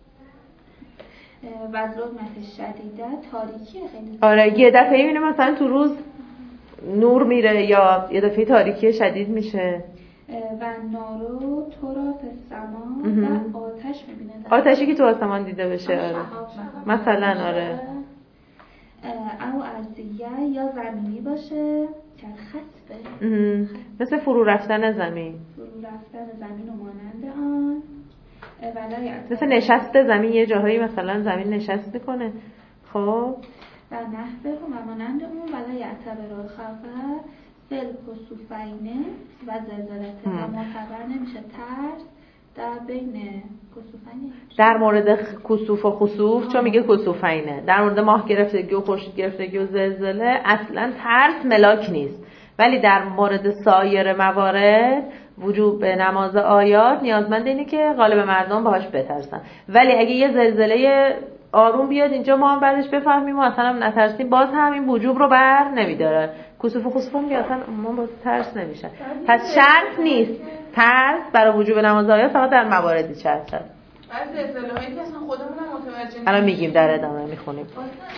و ظلمت شدیده تاریکی خیلی.
آره یه دفعه میبینه مثلا تو روز نور میره یا یه دفعه تاریکی شدید میشه.
و نارو تو را فسما و آتش میبینه،
آتشی که تو آسمان دیده بشه. آره مثلا آره
او ارضیه یا زمینی باشه که خسبه
مثل فرو رفتن زمین
و مانند آن
مثل نشست زمین، یه جاهایی مثلا زمین نشست میکنه. خب
و نحوه و مانند اون ولا یعتبر خبر فل کسوفینه و زلزلته و معتبر نمیشه ترس در بین کسوفینه
در مورد کسوف و خسوف، چون میگه کسوفینه، در مورد ماه گرفتگی و خورشید گرفتگی و زلزله اصلا ترس ملاک نیست، ولی در مورد سایر موارد وجوب نماز آیات نیازمند اینه که غالب مردم باهاش بترسن. ولی اگه یه زلزله آروم بیاد اینجا ما هم بعدش بفهمیم و اصلا نترسیم، باز هم این وجوب رو بر نمیداره. کسوف و خسوف هم که اصلا ما باز ترس نمیشن، پس شرط نیست ترس برای وجوب نماز آیات، فقط در مواردی شرط هست.
از زلزله‌هایی که اصلا خودمون هم متوجه
الان میگیم در ادامه میخونیم.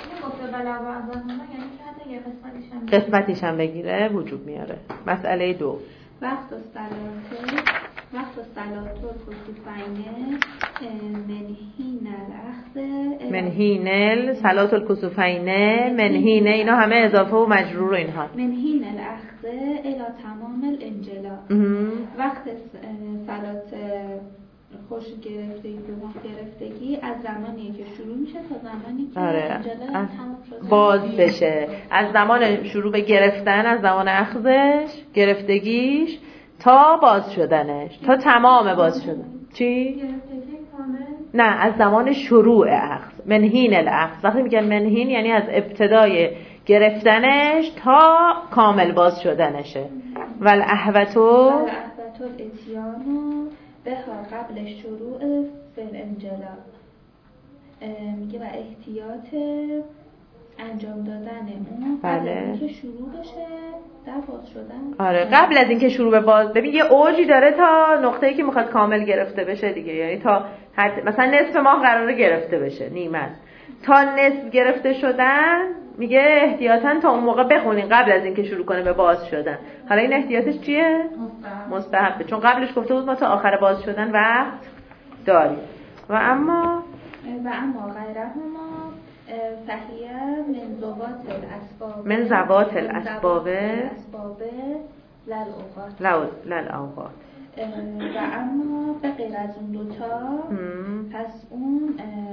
قسمتیش هم بگیره وجوب میاره. مسئله 2
وقت صلات الکسوفینه
منهین صلات الکسوفینه منهین، اینا همه اضافه و مجرور و اینها.
منهین الاخذ الی تمام الانجلا. وقت صلات خورشید گرفتگی به ماه گرفتگی از زمانی که شروع میشه تا زمانی که انجلا تمام شده
باز بشه. از زمان شروع به گرفتن، از زمان اخذش، گرفتگیش تا باز شدنش، تا تمام باز شدن. چی؟ نه، از زمان شروع اخذ، منهین الاخذ. وقتی میگن منهین یعنی از ابتدای گرفتنش تا کامل باز شدنشه. والاحوتو
اتیانو به قبل شروع فل انجلا، میگه و احتیاط انجام دادن اون قبل از اینکه شروع بشه در باز شدن.
آره، قبل از اینکه شروع به باز. ببین یه اوجی داره تا نقطه‌ای که میخواد کامل گرفته بشه دیگه، یعنی تا مثلا نصف ماه قراره گرفته بشه، نیمه تا نصف گرفته شدن میگه احتیاطاً تا اون موقع بخونین قبل از اینکه شروع کنه به باز شدن. حالا این احتیاطش چیه؟ مستحبه، چون قبلش گفته بود ما تا آخر باز شدن وقت داریم. و اما
غیرهما فهیه
من زوات الاسباب للأوقات.
و اما به غیر از اون دوتا پس اون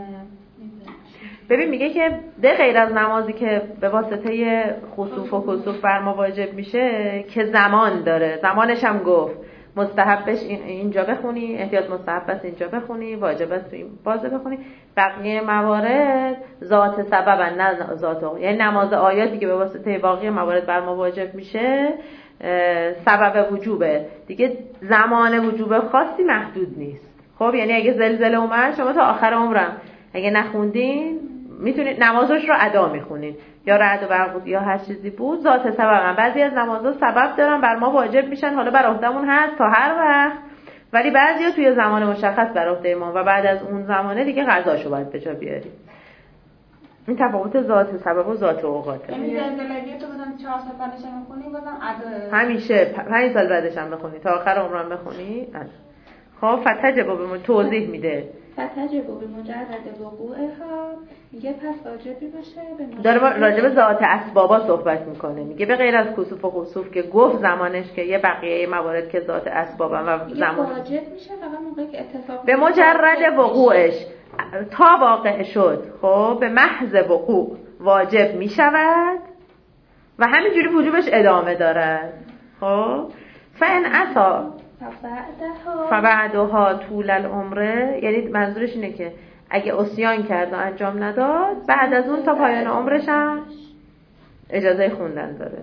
ببین میگه که به غیر از نمازی که به واسطه خسوف و کسوف بر ما واجب میشه که زمان داره، زمانش هم گفت مستحبش اینجا بخونی، احتیاط مستحب است اینجا بخونی، واجب است این بازه بخونی. بقیه موارد ذات سببن نه ذات، یعنی نماز آیاتی که به واسطه باقی موارد بر ما واجب میشه سبب وجوبه دیگه، زمان وجوب خاصی محدود نیست. خب یعنی اگه زلزله اومد شما تا آخر عمرم اگه نخوندین میتونید نمازش رو ادا میخونین، یا رعد و برق بود یا هر چیزی بود، ذات سببن. بعضی از نمازها سبب دارن بر ما واجب میشن، حالا بر عهدمون هست تا هر وقت، ولی بعضیا توی زمان مشخص بر عهده ما و بعد از اون زمانه دیگه قضاشو باید به جا بیاریم. این تفاوت ذات سبب و ذات اوقاته.
یعنی زلزله تو بزن 4 سال بعدش هم بخونی بازم ادا
همیشه 5 سال بعدش هم بخونی تا آخر عمرم بخونی. خب فتجب به توضیح میده.
فتجب به مجرد وقوعها، میگه پس واجبی باشه.
داره راجع به ذات اسبابا صحبت میکنه، میگه به غیر از کسوف و خسوف که گفت زمانش که یه بقیه موارد که ذات اسبابا و زمان
واجب میشه فقط موقعی که اتفاق
به مجرد وقوعش تا واقع شد، خب به محض وقوع واجب میشود و همینجوری وجوبش ادامه دارد. خب فان عصا فبعدها طول العمره، یعنی منظورش اینه که اگه عصیان کرد و انجام نداد بعد از اون تا پایان عمرش هم اجازه خوندن داره.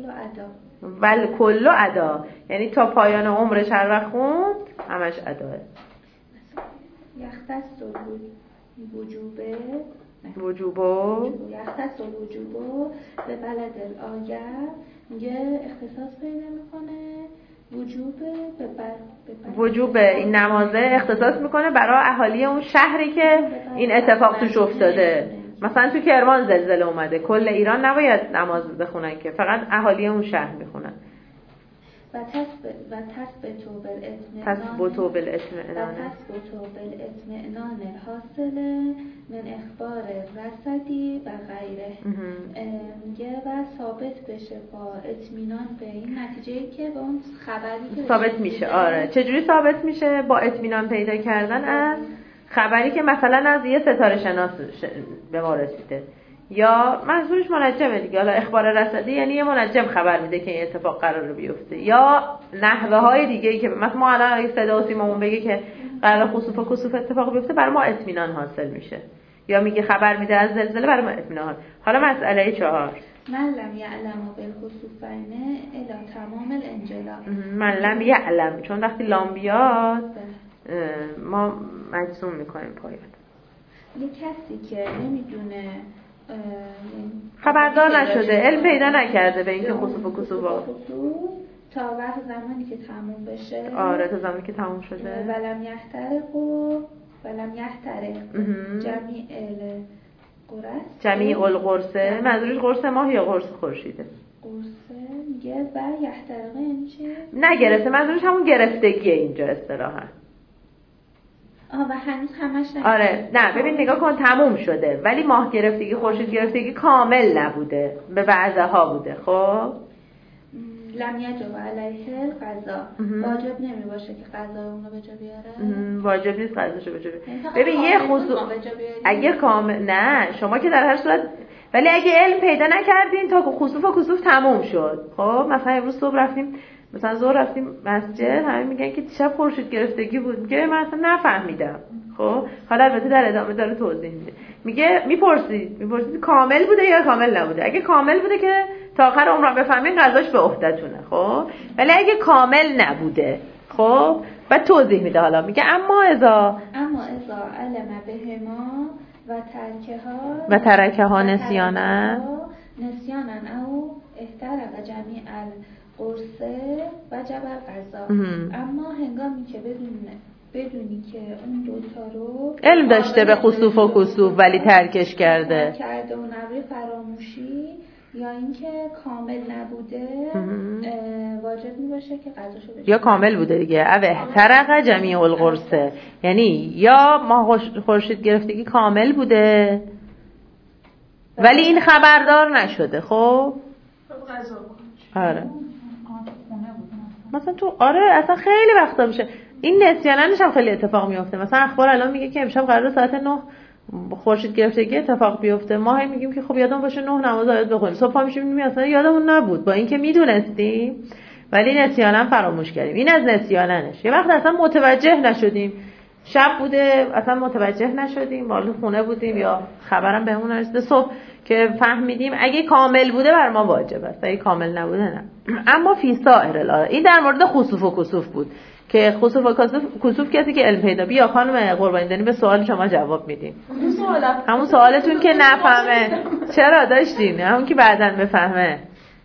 کل ادا یعنی تا پایان عمرش هر وقت خوند همش اداه.
یختص وجوبه یختص وجوبه به بلد الآیه، میگه اختصاص پیدا میکنه
وجوب این نمازه اختصاص میکنه برای اهالی اون شهری که این اتفاق توش افتاده. مثلا تو کرمان زلزله اومده، کل ایران نباید نماز بخونن که فقط اهالی اون شهر میخونن.
و تثبتو بالاطمئنان الحاصل من اخبار رصدی و غیره، و ثابت بشه با اطمینان به این نتیجه‌ای که با اون خبری که
ثابت میشه. آره چجوری ثابت میشه؟ با اطمینان پیدا کردن از خبری که مثلا از یه ستاره شناس به ما رسیده، یا منظورش منجمه دیگه. حالا اخبار رصدی یعنی یه منجم خبر میده که این اتفاق قراره بیفته، یا نحوه های دیگه که مثلا ما الان اگه صدا و سیممون بگه که قراره خسوف و کسوف اتفاق بیفته برای ما اطمینان حاصل میشه، یا میگه خبر میده از زلزله برای ما اطمینان. حالا مسئله 4
من لم یعلم بالخسوفین الی تمام الانجلا.
من لم یعلم چون وقتی لام بیاد ما مجزوم میکنیم پایان.
یه کسی که نمیدونه
خبردار نشده، علم پیدا نکرده به اینکه خسوف و کسوف
تا وقت زمانی که تموم بشه.
آره تا زمانی که تموم شده.
ولم یحترق جمیع
القرصه. منظورش قرص ماه یا قرص خورشیده؟
قرصه میگه و یحترق یعنی چه؟
نگرفته، منظورش همون گرفتگیه اینجا اصطلاحا.
و هنوز همش
نگرفته. آره نه ببین نگاه کن تموم شده ولی ماه گرفتگی خورشید گرفتگی کامل نبوده، به بعضها بوده. خب
لم یجب علیه القضا، واجب نمی باشه که قضای اون رو به جا بیاره.
واجب نیست قضاشو به جا بیاره. ببین یه خصوص اگه کامل نه شما که در هر صورت، ولی اگه علم پیدا نکردین تا خسوف و کسوف تموم شد. خب مثلا امروز صبح رفتیم مثلا ظهر رفتیم مسجد، همه میگن که دیشب خورشید گرفتگی بود. میگه من اصلا نفهمیدم. خب حالا البته در ادامه داره توضیح میده. میگه میپرسید کامل بوده یا کامل نبوده. اگه کامل بوده که تا آخر عمرم بفهمین قضاش به عهدتونه. خب ولی اگه کامل نبوده خب بعد توضیح میده. حالا میگه اما اذا
علم بهما و ترکها نسیانا او احترق جمیع القرصه و جبل قضا. اما هنگامی که بدونی که اون دوتا رو
علم داشته به خسوف و کسوف ولی ترکش کرده
و نبری فراموشی یا اینکه کامل نبوده واجب میباشه که قضاشو بشه.
یا کامل بوده دیگه، او احترق جمیع القرصه، یعنی یا ما خورشید گرفتگی کامل بوده ولی این خبردار نشده. خب آره مثلا تو اصلا خیلی وقتا میشه این نسیانش هم خیلی اتفاق میفته. مثلا اخبار الان میگه که امشب قراره ساعت 9 خورشید گرفتگی اتفاق بیفته. ما هم میگیم که خب یادمون باشه 9 نماز آیات بخونیم. صبح پا میشیم میبینیم اصلا یادمون نبود، با اینکه میدونستیم ولی نسیانن فراموش کردیم. این از نسیاننش. یه وقت اصلا متوجه نشدیم، شب بوده اصلا متوجه نشدیم، بالو خونه بودیم یا خبرم بهمون نرسیده، صبح که فهمیدیم اگه کامل بوده بر ما واجب است، اگه کامل نبوده نه. اما فی سائر الآیات، این در مورد خسوف و کسوف بود که خسوف و کسوف کسی که علم پیدا بیا خانم قربانی دانی به سوال شما جواب میدیم. همون سوالتون که نفهمه چرا داشتین، همون که بعداً بفهمه.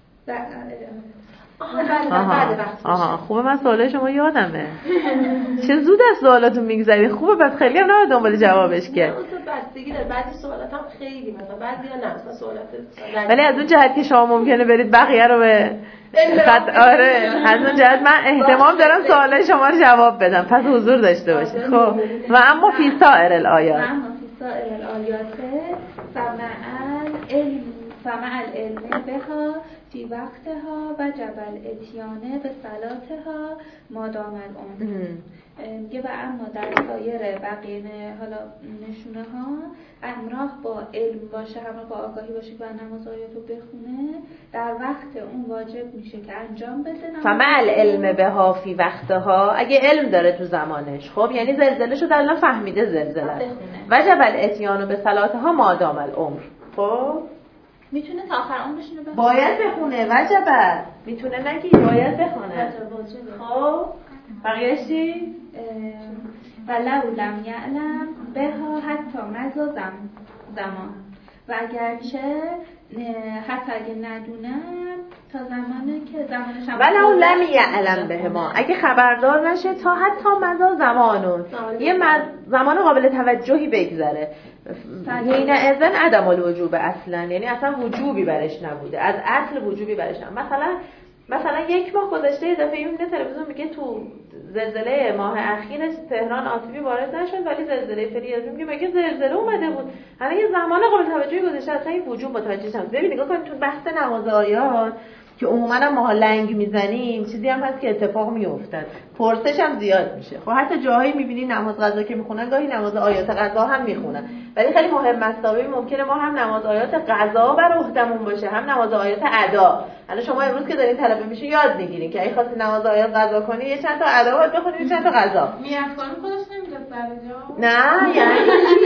آها خوبه من سوالای شما یادمه. چه زود از سوالاتون میگذری. خوبه بس خیلی هم نباید دنبال جوابش کرد.
بستگی داره، بعضی سوالات هم خیلی مثلا بعضیا نه مثلا سوالات
ولی از اون جهت که شما ممکنه برید بقیه رو به آره از اون جهت من اهتمام دارم سوالای شما رو جواب بدم، پس حضور داشته باشید. خب و اما فی سائر الآیات
فمع العلم بها فی وقتها و جبل اتیانه به صلاتها مادام العمر. میگه و اما در سایر بقیه حالا نشونه ها همراه با علم باشه، همراه با آگاهی باشه که نماز آیات رو بخونه، در وقت اون واجب میشه که انجام بده.
فمع العلم بها فی وقتها، اگه علم داره تو زمانش، خب یعنی زلزله شده الان فهمیده زلزله و جبل اتیانه به صلاتها مادام العمر. خب
میتونه تا آخر عمرش اینو بخونه،
باید بخونه وجبه، میتونه نگی باید بخونه. خب بقیه‌اش چی؟
ولو لم یعلم بها حتی مضا زمان، و اگرچه حتی اگه ندونم تا زمانی که زمانش هم
ولو لم یعلم بهما، اگه خبردار نشه تا حتی مضا زمانون، یه زمان قابل توجهی بگذره. یعنی اذن عدم الوجوب اصلا، یعنی اصلا وجوبی برش نبوده، از اصل وجوبی برش نبوده. مثلا یک ماه گذشته یه دفعه میبینه تلویزیون میگه تو زلزله ماه اخیر تهران آسیبی وارد نشد ولی زلزله فریزی میگه مگه زلزله اومده بود، حالا یه زمان قابل توجهی گذشته، اصلا این وجوب متوجه نشدم. ببین نگاه کنیم تو بحث نماز آیات که عموما هم ما لنگ میزنیم، چیزی هم هست که اتفاق میافتاد، پرسش هم زیاد میشه. خب حتی جاهایی میبینی نماز قضا که میخونن گاهی نماز آیات قضا هم میخونن، ولی خیلی مهم است ممکنه ما هم نماز آیات قضا بر عهدمون باشه هم نماز آیات ادا. الان شما امروز که دارین طلبه میشه یاد میگیرین که اگه خواستی نماز آیات قضا کنی یه چند تا ادا باید بخونی، یه چند تا قضا.
نیت کنی خودش نمیاد سر جا.
نه یعنی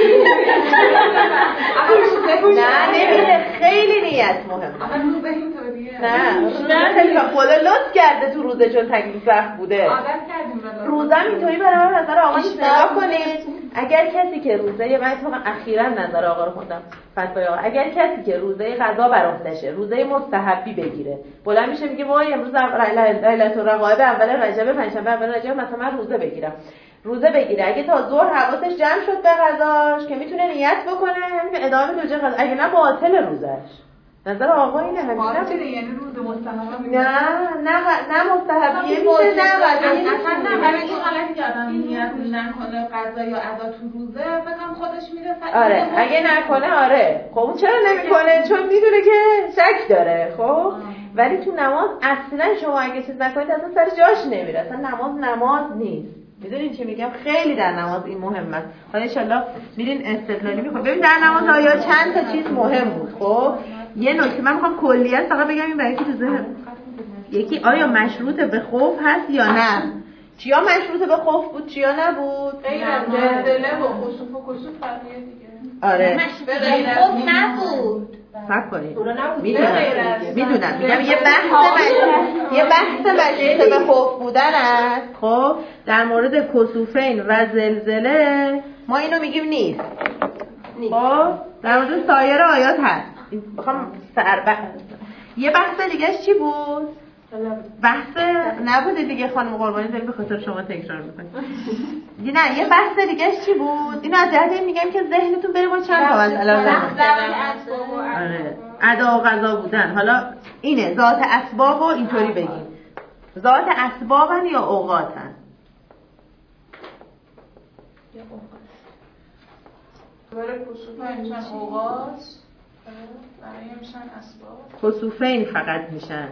نه نمیده، خیلی نیت مهمه.
روزه اینطوریه.
نه خیلی خدا لطف کرده تو روزه چون تکلیف وقت بوده.
عادت کردیم
روزه اینطوری برای نظر آقا نگاه کنید. اگر کسی که روزه من اتفاقا اخیراً نظر آقا رو خوندم فتوای آقا، اگر کسی که روزه قضا بر عهده‌شه روزه مستحبی بگیره، بلند میشه میگه وای امروز لیلة الرغائب اول رجب پنجشنبه اول رجب مثلا من روزه بگیره، اگه تا ظهر حواسش جمع شد به قضاش که میتونه نیت بکنه همین ادامه روزه قضا، اگه نه باطل روزش. نظر آقا اینه همیشه.
یعنی روز مستحبی
نه مستحبیه میشه، نه قضایی
نه برای که حالتی که آدم نیت نکنه قضا یا ادا تو روزه فکرم خودش میره.
آره اگه نکنه آره. خب اون چرا نمیکنه؟ چون میدونه که شک داره. خب ولی تو نماز اصلا شما اگه چیز نکنید اصلا سر جاش نمیره، اصلا نماز نیست. میدونین چی میگم؟ خیلی در نماز این مهم است. حالا ان شاءالله میرین استدلالی میخوام. ببین در نماز آیا چند تا چیز مهم بود. خب یه نکته من میخوام کلیت فقط بگم این برای اینکه تو ذهن یکی آیا مشروط به خوف هست یا نه؟ چیا مشروط به خوف بود چیا نبود؟
غیر از زلزله و خسوف و کسوف فرقیه دیگه.
آره
خوف نبود.
فرق کنید. میدونم میگم یه بحث مشروط به خوف بودن است. خب در مورد کسوفین و زلزله ما اینو میگیم نیست. خب در مورد سایر آیات هست. بخوام یه بحث دیگه چی بود؟ بحث نبوده دیگه خانم قربانی، داریم به خاطر شما تکرار میکنیم. نه یه بحث دیگه چی بود؟ اینو از جهت میگم که ذهنتون بره با چند تا مسئله ادا و قضا بودن. حالا اینه ذات اسباب و اینطوری بگیم. ذات اسبابن یا اوقاتن؟
برای کسوفین میشن اوقات، برای میشن اسباب.
کسوفین فقط میشن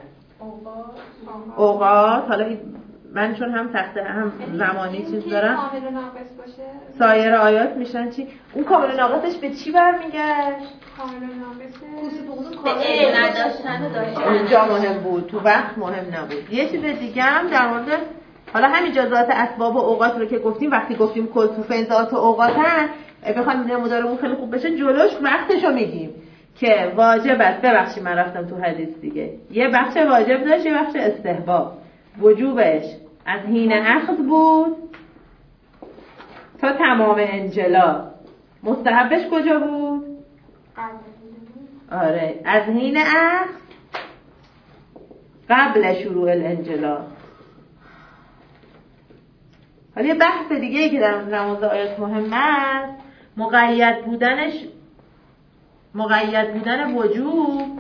اوقات. حالا من چون هم تخته هم زمانی چیز دارم.
کامل و ناقص باشه
سایر آیات میشن چی؟ اون کامل و ناقصش به چی برمیگشت؟
کامل و ناقصه
به علم نداشتن و داشتن.
اونجا مهم بود، تو وقت مهم نبود. یه چیز دیگه هم در مورد حالا همین ذات اسباب و اوقات رو که گفتیم، وقتی گفتیم کسوفین ذات و اوقاتن، بخوام نمودارمون خیلی خوب بشه جلوش وقتشو میگیم که واجب است. ببخشید من رفتم تو حدیث دیگه. یه بخش واجب داشت، یه بخش استحباب. وجوبش از حین اخذ بود تا تمام انجلا. مستحبش کجا بود؟ آره از حین اخذ قبل شروع الانجلا. حالا یه بحث دیگه ای که در نماز آیات مهم است، مقید بودن وجوب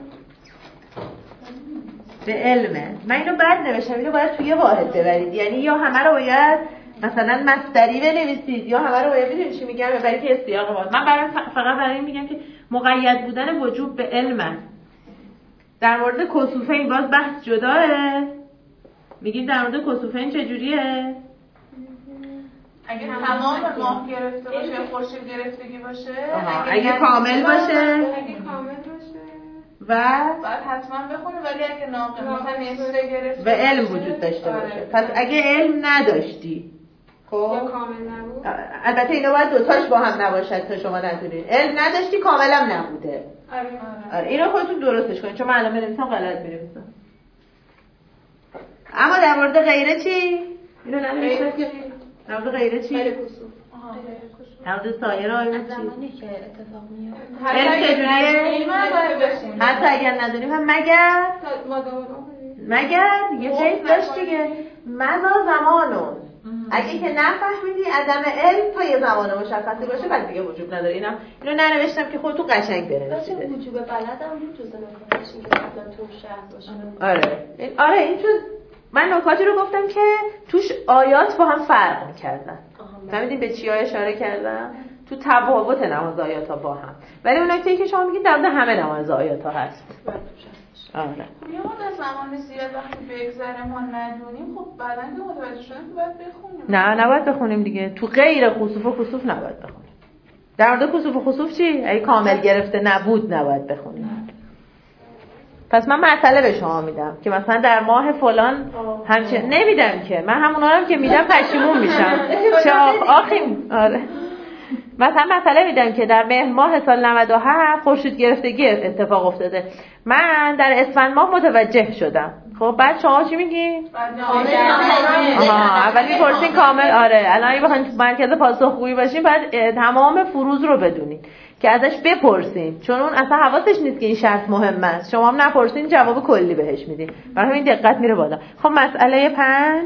به علمه. من اینو بد نوشتم، اینو باید توی واحد ببرید. یعنی یا همه رو باید مثلا مصدری بنویسید یا همه رو باید بدونید چی میگم برای که سیاق باشه. من فقط برای این میگم که مقید بودن وجوب به علمه. در مورد کسوفین باز بحث جداه. میگیم در مورد کسوفین چجوریه؟
اگه تمام ماه گرفته باشه یا خورشید گرفتگی باشه،
اگه کامل باشه و
بعد حتما بخونه، ولی اگه ناقص مثلا نصفه گرفته
به علم وجود داشته باشه. پس اگه علم نداشتی خب
یا کامل نبود،
البته اینا باید دوتاش با هم نباشد تا شما ندونید. علم نداشتی کاملا نبوده. آره اینو خودتون درستش کنید، چون من الان بنویسم غلط می‌نویسم. اما در مورد غیره چی؟ اینو ننوشتم که در مورد غیره چی؟
غیر کسوف.
در مورد سایر آیات چی؟
زمانی که اتفاق میفته.
علم چجوریه؟ حتی اگر ندونیم هم مگر یه قید داشت دیگه، مضا زمانون. اگه که نفهمیدی عدم علم تا یه زمان مشخصی باشه بعد دیگه وجوب نداره. اینو ننوشتم که خودتون قشنگ بنویسید.
وجوب بلدم بود تو زنکاتش این که قبلا تو شهر باشه.
آره این چون من نکاتی رو گفتم که توش آیات با هم فرق می‌کردن. فهمیدین به چی اشاره کردم؟ تو تفاوت نماز آیات ها با هم. ولی اون نکته‌ای که شما میگید در مورد همه نماز آیات ها هست. آره.
یه مدت زمان زیاد وقتی بگذره ما ندونیم، خب بعداً که متوجه شدیم که باید بخونیم.
نه نباید بخونیم دیگه. تو غیر خسوف و خسوف نباید بخونیم. در مورد خسوف و خسوف چی؟ اگه کامل گرفته نبود نباید بخونیم. پس من مسئله به شما میدم که مثلا در ماه فلان همچه نمیدم که من همونا هم که میدم پشیمون میشم. چه آخیم. آره. مثلا مسئله میدم که در مهر ماه سال 97 خورشید گرفتگی اتفاق افتاده. من در اسفند ماه متوجه شدم. خب بعد شما چی میگی؟ اول میپرسین کامل. آره الان اگه بخواید مرکز پاسخگویی باشین بعد تمام فروض رو بدونید که ازش بپرسین، چون اون اصلا حواسش نیست که این شرط مهم است. شما هم نپرسین جواب کلی بهش میدین، برای همین دقت میره بالا. خب مسئله 5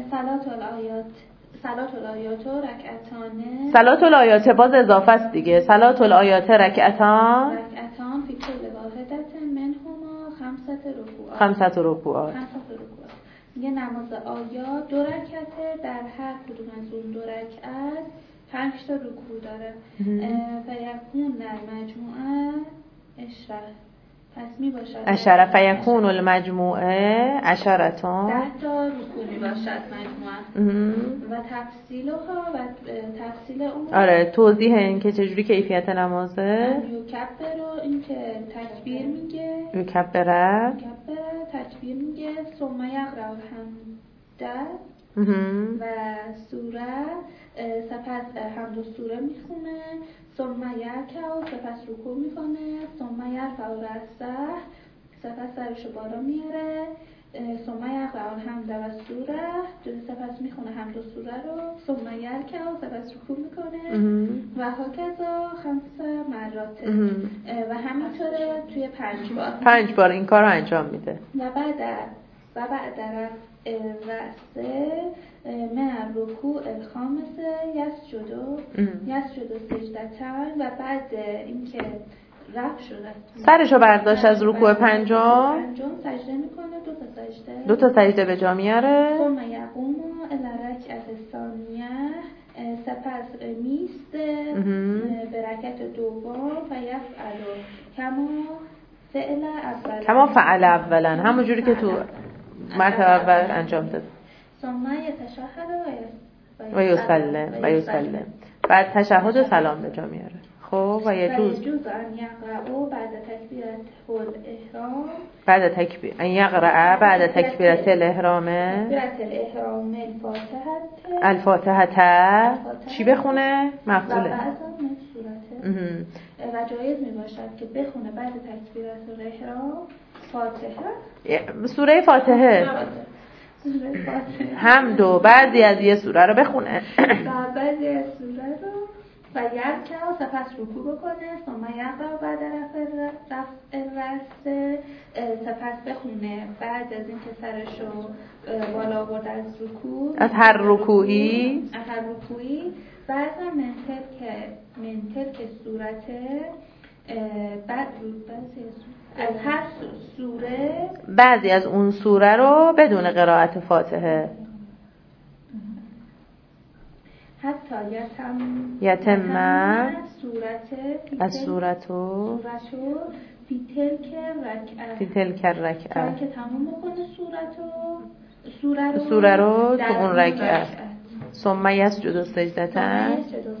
صلات الآیات رکعتانه.
صلات الآیات باز اضافه است دیگه. صلات الآیات رکعتان
فی کل واحدة منهما خمسة رکوع. میگه نماز آیات 2 رکعته، در هر کدوم از اون 2 رکعت 5 تا رکوع داره. و یکون در مجموعه اشرح پس می باشد
عشره فیکون المجموعه عشرتون
10 تا رکوع می باشد مجموعه و تفصیل اون
آره توضیح این که چجوری کیفیت نمازه
یکبر رو این که تکبیر میگه
یکبره
تکبیر میگه ثم یقرأ الحمد و سوره سپس حمد و سوره میخونه ثم یرکع سپس رکوع میکنه ثم یرفع رأسه سپس سرشو بالا میاره ثم یقرأ الحمد و سوره سپس میخونه حمد و سوره رو ثم یرکع سپس رکوع میکنه و هکذا 5 مرات و همینطوره توی 5 بار
این کار رو انجام میده
و بعد رأسه من رکوع الخامس یسجد سجدتان و بعد اینکه رفع شده
سرشو برداشت از رکوع پنجم
سجده میکنه
2 تا سجده به جا میاره
ثم یقوم الی رکعت الثانیه سپس میسته به رکعت دوم و یفعل
کما فعل اولا همون جوری که تو مرتبه اول انجام داد
ثم یتشهد
و یسلم بعد تشهد و سلام به جا میاره خب و یجوز
ان یقرأ
بعد تکبیرت الاحرام الفاتحه چی بخونه؟ مفعوله
و جایز می باشد که بخونه بعد تکبیرت الاحرام فاتحه
سوره فاتحه حمد و بعضی از یه سوره رو بخونه
بعضی از سوره رو و یرکع سپس رکوع بکنه ثم یقرأ بعد رفع الرأس سپس بخونه بعد از اینکه سرشو بالا آورد از رکوع
از هر رکوعی
بعد منتل که صورته بعد از هر سوره
بعضی از اون سوره رو بدون قرائت فاتحه
حتی
یتم
از صورتو فی تلک رکعه که تموم بکنه
سوره رو تو اون رکعه ثم یسجد سجدتان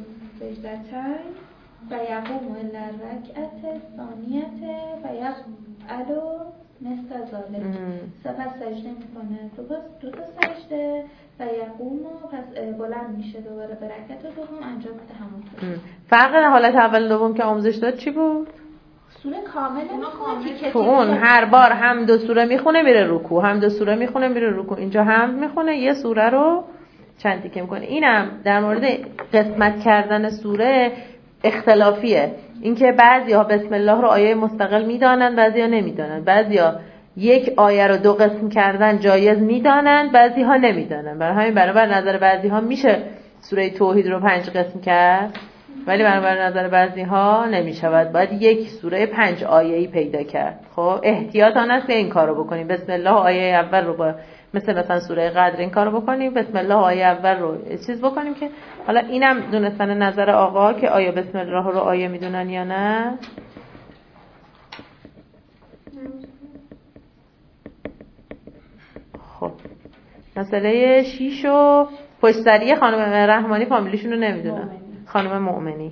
و یقوم الی الرکعة الثانیه و یفعل مثل ذلک سپس سجده میکنه 2 تا سجده و یقوم پس بلند میشه دوباره به رکعت دوم انجام بده همونطور.
فرق حالت اول دوم که آموزش داد چی بود؟
سوره کامله
تو اون هر بار هم 2 سوره میخونه میره رکوع هم 2 سوره میخونه میره رکوع اینجا هم میخونه یه سوره رو چند تیکه میکنه. اینم در مورد قسمت کردن سوره اختلافیه. اینکه بعضی‌ها بسم الله رو آیه مستقل میدانن بعضی‌ها نمیدانن. بعضی‌ها یک آیه رو 2 قسم کردن جایز میدانن بعضی‌ها نمیدانن. برای همین بنابر نظر بعضی‌ها میشه سوره توحید رو 5 قسم کرد ولی بنابر نظر بعضی‌ها نمیشود. باید یک سوره 5 آیه‌ای پیدا کرد. خب احتیاط آن است که این کارو بکنیم. بسم الله آیه اول رو با مثلا سوره قدر این کارو بکنیم. بسم الله آیه اول رو چیز بکنیم که حالا اینم دونستن نظر آقا که آیا بسم الله رو آیه میدونن یا نه. خب مسئله 6 و پشتسری خانم رحمانی فامیلیشون رو نمیدونن. خانم مؤمنی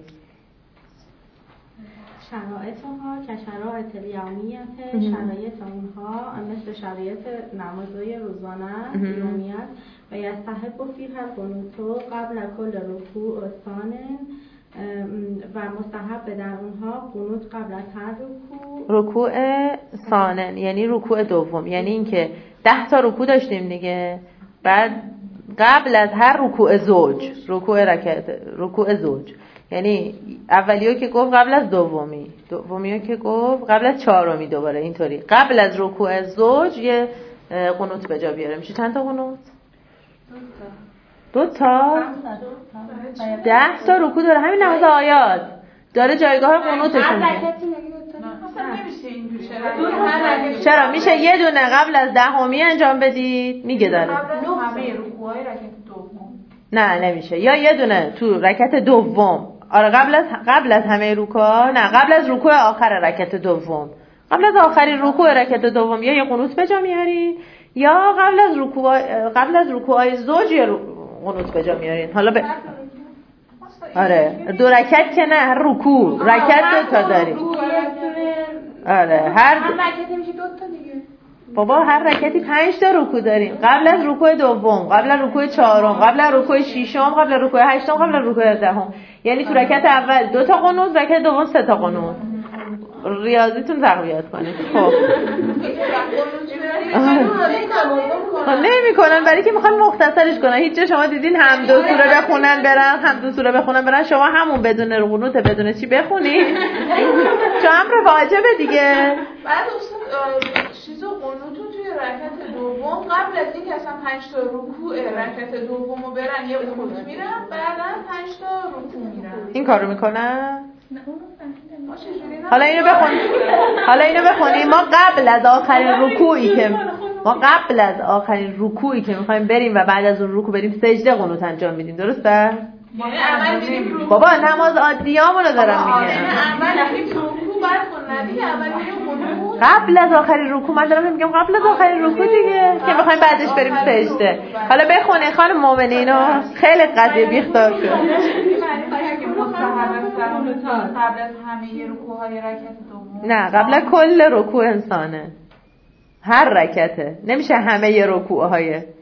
شرایطها که شرایط الیومیت شرایط اونها مثل شرایط نمازهای روزانه یومیت و یستحب فیها القنوت قبل کل رکوع ثانٍ و مستحب در اونها قنوت قبل از هر
رکوع ثانٍ یعنی رکوع دوم. یعنی اینکه 10 تا رکوع داشتیم دیگه بعد قبل از هر رکوع زوج رکوع زوج یعنی اولیو که گفت قبل از دومیو که گفت قبل از چهارمی دوباره اینطوری قبل از رکوع زوج یه قنوت به جا بیاره. میشه چند تا قنوت؟ 2 تا 10 تا رکوع داره. همین نماز آیات داره جایگاه قنوتشون میده. چرا میشه یه دونه قبل از 10می انجام بدید میگه داره
همه رکوعای رکعت دوم
نه نمیشه یا یه دونه تو رکعت دوم. آره قبل از همه رکوع نه قبل از رکوع آخر رکعت دوم قبل از آخرین رکوع رکعت دوم یا یه قنوت به جا میارین یا قبل از رکوعای زوج یه قنوت به جا میارین. حالا آره 2 رکعت که نه، هر رکوع رکعت 2 تا داریم. آره هر
رکعتی میشه 2 تا دیگه.
بابا هر رکعتی 5 تا رکوع داریم. قبل از رکوع دوم، قبل از رکوع چهارم، قبل از رکوع ششم، قبل از رکوع هشتم، قبل از رکوع دهم. یعنی تو رکعت اول 2 تا قنوت، رکعت دوم 3 تا قنوت. ریاضیتون تقویت کنید. خب نمی‌کنن برای که میخوان مختصرش کنن. هیچ جا شما دیدین هم 2 سوره بخونن برن شما همون بدون قنوت بدون چی بخونید چون امر واجبه دیگه.
بعد چیزو قنوتو توی رکعت دوم قبل از اینکه اصلا 5 تا رکوع رکعت دومو برن یه قنوت میرن، بعدا 5 تا رکوع میرن. این کارو میکنن؟ حالا اینو بخونیم. ما قبل از آخرین رکوعی که میخوایم بریم و بعد از اون رکوع بریم سجده قنوت انجام میدیم. درسته؟ بابا نماز عادیامونو دارم میگم. قبل از آخرین رکوع من دارم میگم قبل از آخرین رکوع دیگه که میخوایم بعدش بریم سجده. حالا بخونید خانم مومنینا، خیلی قضیه بیختار شد. قبل از همه رکوع‌های رکعت دوم؟
نه قبل کل رکوع انسانه. هر رکعته. نمیشه همه رکوع‌های.
همه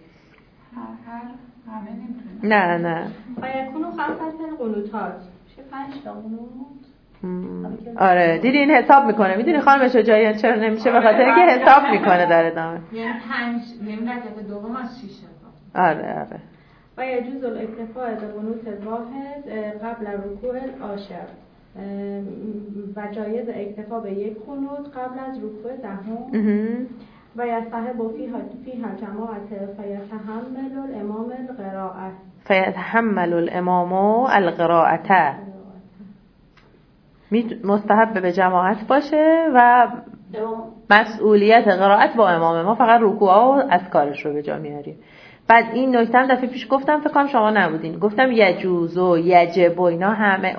نمیتونه.
نه.
فیکونو 5 قنوتات. میشه 5 تا قنوت.
آره دیدین حساب میکنه. میدونی خانم شجاعیان چرا نمیشه؟ به خاطر اینکه حساب میکنه در ادامه.
یعنی 5 رکعت دوم از 6 تا.
آره.
و یجوز الاکتفاء بقنوت واحد قبل رکوع العاشر و جایز اکتفا به یک قنوت قبل از رکوع دهم و یستحب فیها جماعت فیتحمل الامام القراءة
مستحب به جماعت باشه و مسئولیت قرائت با امام. ما فقط رکوع و اذکارش رو به جا میاریم. بعد این نکته هم دفعه پیش گفتم، فکر کنم شما نبودین، گفتم یجوز و یجب و اینا همه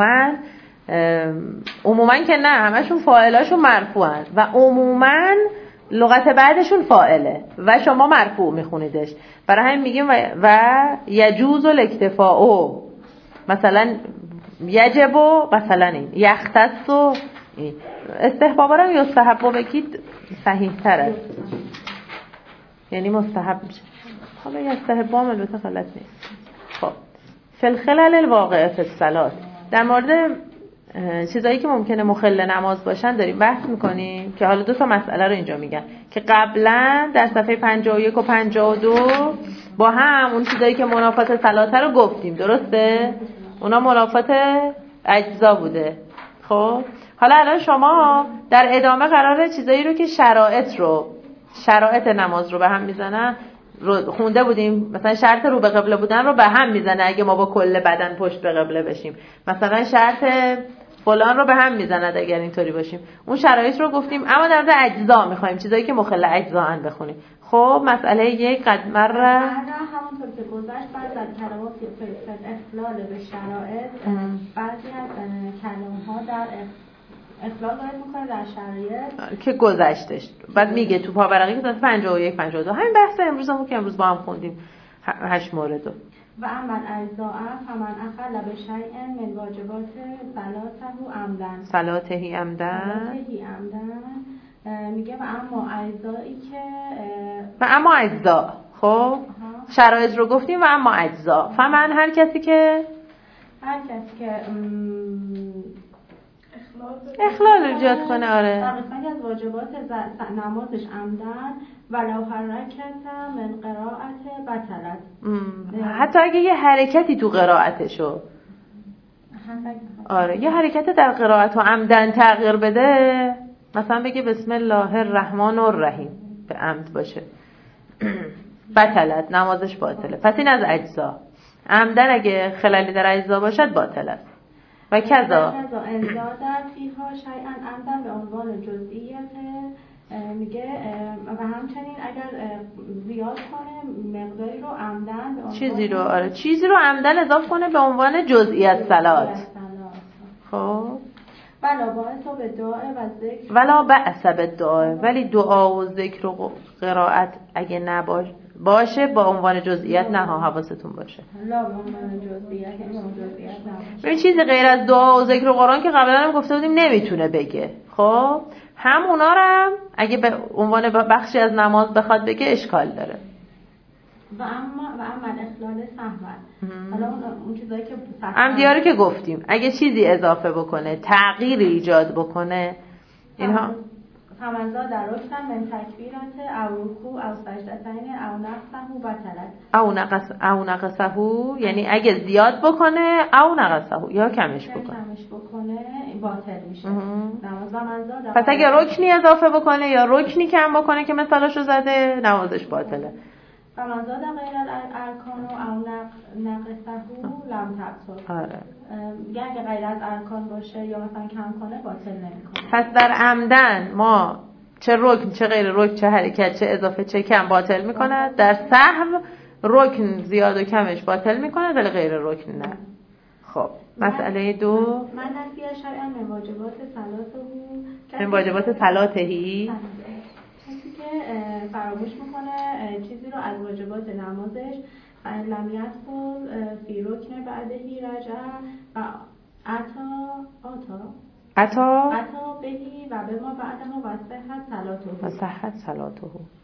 عموما که نه، همشون فاعلاشون مرفوعن و عموما لغت بعدشون فاعله و شما مرفوع میخونیدش. برای همین میگیم و یجوز الاکتفاء، مثلا یجب و مثلا این یختص و این استحباب رو یستحب بگید صحیح تر است، یعنی مستحب میشه. حالا یستحب هم البته غلط نیست. خب فی الخلل الواقع فی الصلاة، در مورد چیزایی که ممکنه مخل نماز باشن داریم بحث میکنیم که حالا 2 مسئله رو اینجا میگن که قبلا در صفحه 51 و 52 با هم اون چیزایی که منافات صلاته رو گفتیم. درسته؟ اونا منافات اجزا بوده. خب حالا الان شما در ادامه قراره چیزایی رو که شرایط نماز رو به هم میزنن رو خونده بودیم. مثلا شرط رو به قبله بودن رو به هم میزنه اگه ما با کل بدن پشت به قبله بشیم. مثلا شرط فلان رو به هم میزند اگر اینطوری باشیم. اون شرایط رو گفتیم. اما در مورد اجزا میخوایم چیزایی که مخل اجزا ان بخونیم. خب مسئله 1 قدمر
همونطور که گذشت بعد از کلمات اخلال به شرایط بعضی از کلمه‌ها در اخلال وارد میکنه در شرایط که
گذشتش. بعد میگه تو پاورقی که 51 52 همین بحث امروزمون که امروز با هم خوندیم 8 موردو.
و اما اجزاء فمن اخل به شیء من واجبات صلاته عمدن میگه و اما اجزا خب شرایط رو گفتیم و اما اجزا فمن هر کسی که اخلال ایجاد کنه. آره در قسمتی از واجبات نمازش عمدن ولو حرکت من قرائت بطلت،
حتی اگه یه حرکتی تو قرائتشو یه حرکت در قرائت و عمدن تغییر بده، مثلا بگه بسم الله الرحمن الرحیم به عمد باشه بطلت، نمازش باطله. پس این از اجزا. عمدن اگه خلالی در اجزا باشد باطل است. و کذا
انزادت فیها شیئا عمدن به عنوان جزئیت میگه و همچنین اگر زیاد کنه مقداری رو عمدن به عنوان
چیزی رو عمدن اضافه کنه به عنوان جزئیت صلات. خب
ولا باعث به دعا و ذکر
ولا بأس بالدعا، ولی دعا و ذکر و قرائت اگه باشه با عنوان جزئیات نه ها، حواستون باشه.
لا به عنوان جزئیات، یعنی به عنوان جزئیات نه.
ببین چیزی غیر از دعا و ذکر و قرآن که قبلا هم گفته بودیم نمیتونه بگه. خب همونا رو هم اگه به عنوان بخشی از نماز بخواد بگه اشکال داره.
و اما اخلال سهو. حالا اون چیزایی که
عمدیاره که گفتیم اگه چیزی اضافه بکنه، تغییر ایجاد بکنه، اینها
فمنزا در رکن من تکبیرات او رکوع او سجدتین او نقصه
او نقصه، یعنی اگه زیاد بکنه او نقصه یا کمش
بکنه باطل میشه نماز. و منزا
پس اگه رکنی اضافه بکنه یا رکنی کم بکنه که مثالشو زده، نمازش باطله.
و منزا غیر الارکان او نقصه لم تبطل.
آره.
اگه غیر از ارکان باشه یا مثلا کم کنه باطل نمیکنه.
پس در عمدن ما چه رکن چه غیر رکن، چه حرکت چه اضافه چه کم باطل میکنه. در سهو رکن زیاد و کمش باطل میکنه ولی غیر رکن نه. خب مسئله 2
من نسی شرعا من واجبات صلاته،
من واجبات صلاتهی،
کسی که فراموش میکنه چیزی رو از واجبات نمازش، لم یدخل فی رکن بعدهی رجع و عطا بهی و به ما بعدها و صحت صلاته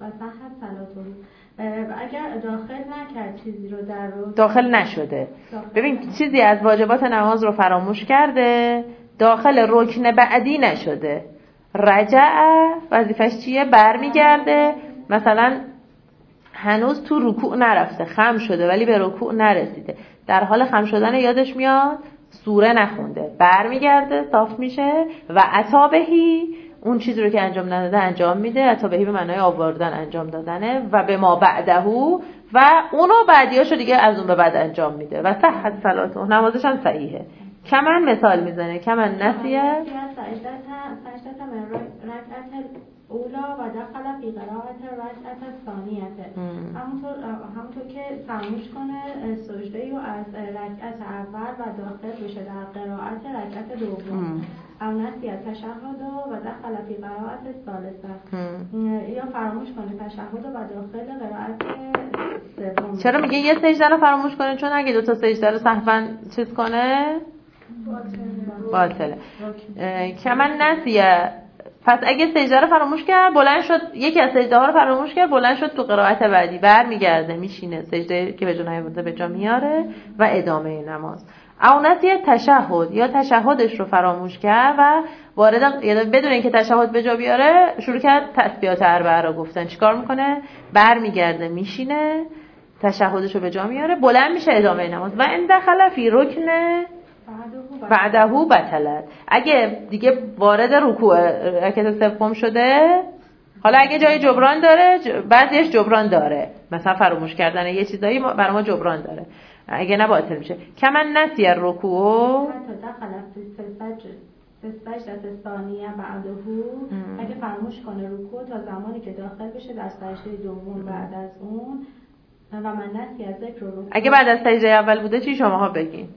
اگر داخل نکرد چیزی رو در رو
داخل نشده. ببین چیزی از واجبات نماز رو فراموش کرده، داخل رکن بعدی نشده، رجع وظیفش چیه؟ برمیگرده. مثلا هنوز تو رکوع نرفته، خم شده ولی به رکوع نرسیده، در حال خم شدن یادش میاد سوره نخونده، برمیگرده صاف میشه و عطابهی اون چیزی رو که انجام نداده انجام میده. عطابهی به معنای آوردن، انجام دادنه. و به ما بعدهو و اونو بعدیاشو دیگه از اون به بعد انجام میده. و صحت صلاته، نمازش هم صحیحه. کمن مثال میزنه، کمن نسیه
سجدت من رکعت اولا و دخل فی قرائت رکعت ثانیته. همونطور که فراموش کنه سجده رو از رکعت اول و داخل بشه در قرائت رکعت دوم. او نسیه تشهد و دخل فی قرائت ثالثه، یا فراموش کنه تشهد و داخل قرائت سوم.
چرا میگه یه سجده رو فراموش کنه؟ چون اگه 2 تا سجده رو سهوا چیز کنه باطله. کمن نسیه، پس اگه سجده رو فراموش کرد بلند شد، یکی از سجده ها رو فراموش کرد بلند شد تو قرائت بعدی، برمیگرده میشینه، سجده که به جا نیاورده به جا میاره و ادامه نماز. او نسیه تشهد، یا تشهدش رو فراموش کرد و وارد بدون اینکه تشهد به جا بیاره شروع کرد تسبیحات اربعه رو گفتن. چیکار میکنه؟ برمیگرده میشینه، تشهدش رو به جا میاره، بلند میشه ادامه نماز. و ان دخل فی رکن بعدهو بطلت، اگه دیگه وارد رکوع رکعت سوم شده، حالا اگه جای جبران داره، بعضیش جبران داره، مثلا فراموش کردن یه چیزایی برای ما جبران داره، اگه نه باطل میشه. کمن نسی رکوع
حتی دخل فی سجده ثانیه بعدهو، اگه فراموش کنه رکوع تا زمانی که داخل بشه در سجده دوم بعد از اون. و من نسی از ذکر رکوع،
اگه بعد از سجده اول بوده چی شماها بگین؟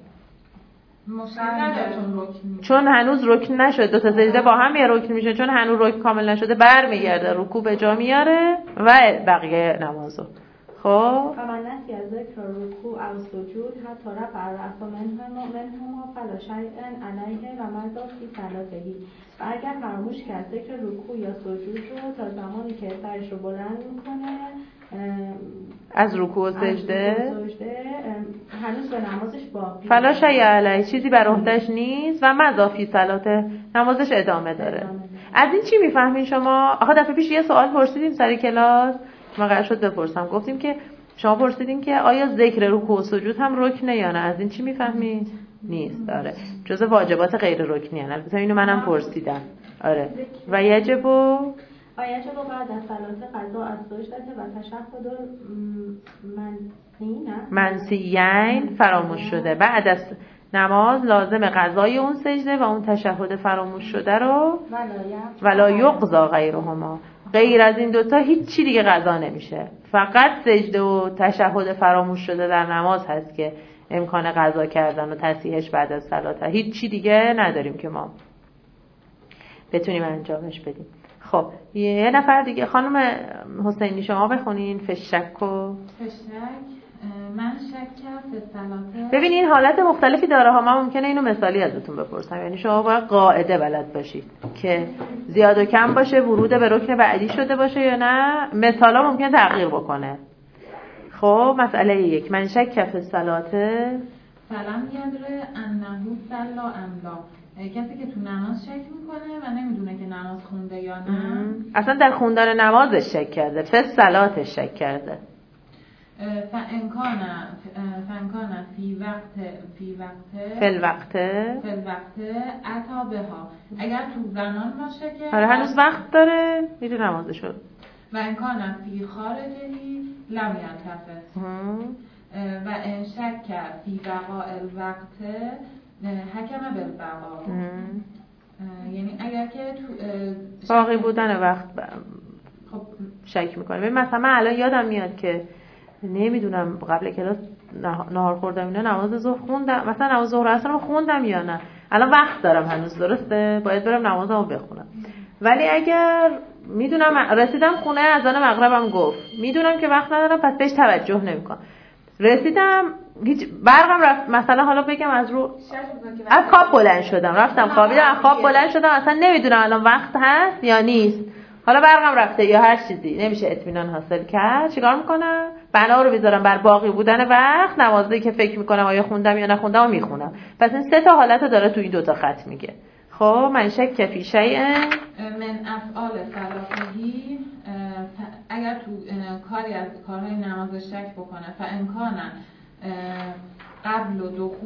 چون هنوز رکن نشده، 2 تا سجده با هم یه رکن میشه، چون هنوز رکن کامل نشده برمیگرده رکوع به جا میاره و بقیه نمازو. خب
فمن نسی از ذکر رکوع او سجود حتی رفع رأسه منهما فلا شیء علیه و مضى فی صلاتهی. و اگر فراموش کرد ذکر رکوع یا سجود رو تا زمانی که سرش رو بلند میکنه
از رکوع و سجده
هنوز به نمازش باقی،
فلا شیء علیه، چیزی بر عهده‌اش نیست و مضى فی صلاته، نمازش ادامه داره. از این چی میفهمین شما؟ آخه دفعه پیش یه سوال پرسیدیم سر کلاس، ما قرار شد بپرسم، گفتیم که شما پرسیدین که آیا ذکر رکوع و سجود هم رکنه یا نه. از این چی میفهمید؟ نیست. داره جزء واجبات غیر رکنی هست. البته اینو منم پرسیدم. آره. و یجب
بعد از صلات قضا از سجده و تشهد
منسیین فراموش شده. بعد از نماز لازم قضای اون سجده و اون تشهد فراموش شده رو ولا یقضا غیرهما، غیر از این 2 تا هیچ چی دیگه قضا نمیشه. فقط سجده و تشهد فراموش شده در نماز هست که امکان قضا کردن و تصحیحش بعد از صلات، هیچ چی دیگه نداریم که ما. بتونیم انجامش بدیم. خب یه نفر دیگه، خانم حسینی شما بخونین فشک و
من شک به صلاته.
ببینین حالت مختلفی داره ها، من ممکنه اینو مثالی ازتون بپرسم، یعنی شما باید قاعده بلد باشید که زیاد و کم باشه، ورود به رکن بعدی شده باشه یا نه، مثالا ممکنه تغییر بکنه. خب مسئله 1 من شک به صلاته
سلام یدره انهو صلا ام لا. کسی که تو نماز شک میکنه و نمیدونه که نماز خونده یا نه،
اصلا در خوندن نمازش شک کرده، صلاتش شک کرده.
فانکان فی الوقت عطا بها. اگر تو زمان باشه که
آره هنوز وقت داره میره نمازشو.
و انکان فی خارجهی لم یلتفت. و ان شک فی بقاء الوقت حکم بالبقا. یعنی اگر که تو
باقی بودن وقت
خب
شک میکنه. ببین مثلا من الان یادم میاد که نمیدونم قبل کلاس نهار خوردم اینا نماز ظهر خوندم، مثلا نماز ظهر اصلا خوندم یا نه، الان وقت دارم هنوز، درسته باید برم نمازمو بخونم، ولی اگر میدونم رسیدم خونه اذان مغربم گفت، میدونم که وقت ندارم پس بهش توجه نمیکنم، رسیدم هیچ برقم رفت، مثلا حالا بگم از خواب بلند شدم رفتم خوابیدم، از خواب بلند شدم اصلا نمیدونم الان وقت هست یا نیست، حالا برقم رفته یا هر چیزی، نمیشه اطمینان حاصل کرد، چیکار میکنم؟ بنا رو میذارم بر باقی بودن وقت، نمازی که فکر میکنم آیا خوندم یا نخوندم و میخونم. پس این 3 تا داره تو این 2 تا خط میگه. خب من شک فی شیء
من افعال صلاتهی، اگر تو کاری از کارهای نماز شک بکنه، فانکان قبل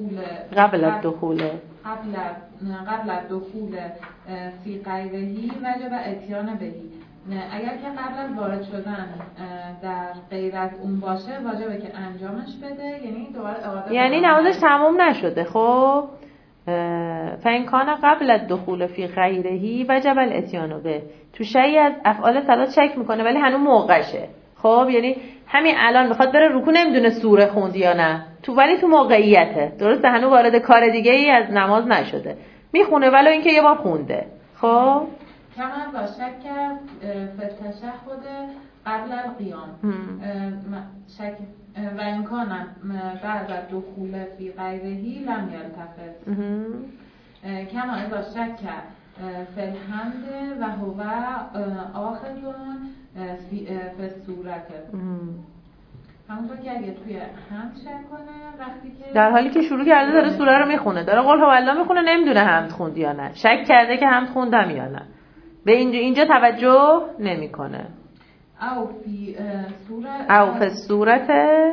الدخول فی غیرهی وجب اتیان بهی. اگر که قبل از وارد شدن در غیر از اون باشه واجبه که انجامش بده، یعنی دوباره اعاده،
یعنی نمازش تموم نشده. خب فانکان قبل الدخول فی غیرهی وجب الاتیان به، تو شیء از افعال صلات شک میکنه ولی هنوز موقعشه. خب یعنی همین الان میخواد بره رکوع، نمیدونه سوره خوند یا نه، ولی تو موقعیته، درسته هنوز وارد کار دیگه ای از نماز نشده، میخونه ولو اینکه یه بار خونده. خب
کما با شک فتشهد قبل القیام شک و امکان بعد از دخول فی غیرهی لم یلتفت. کما اذا شک فی الحمد و هو آخذون فی صورت، همونطور که اگه توی حمد شک کنه وقتی که
در حالی که شروع کرده داره سوره رو میخونه، داره قل هو الله میخونه، نمیدونه حمد خوند یا نه، شک کرده که حمد خوندم یا نه، به اینجا توجه نمیکنه.
او فی صورت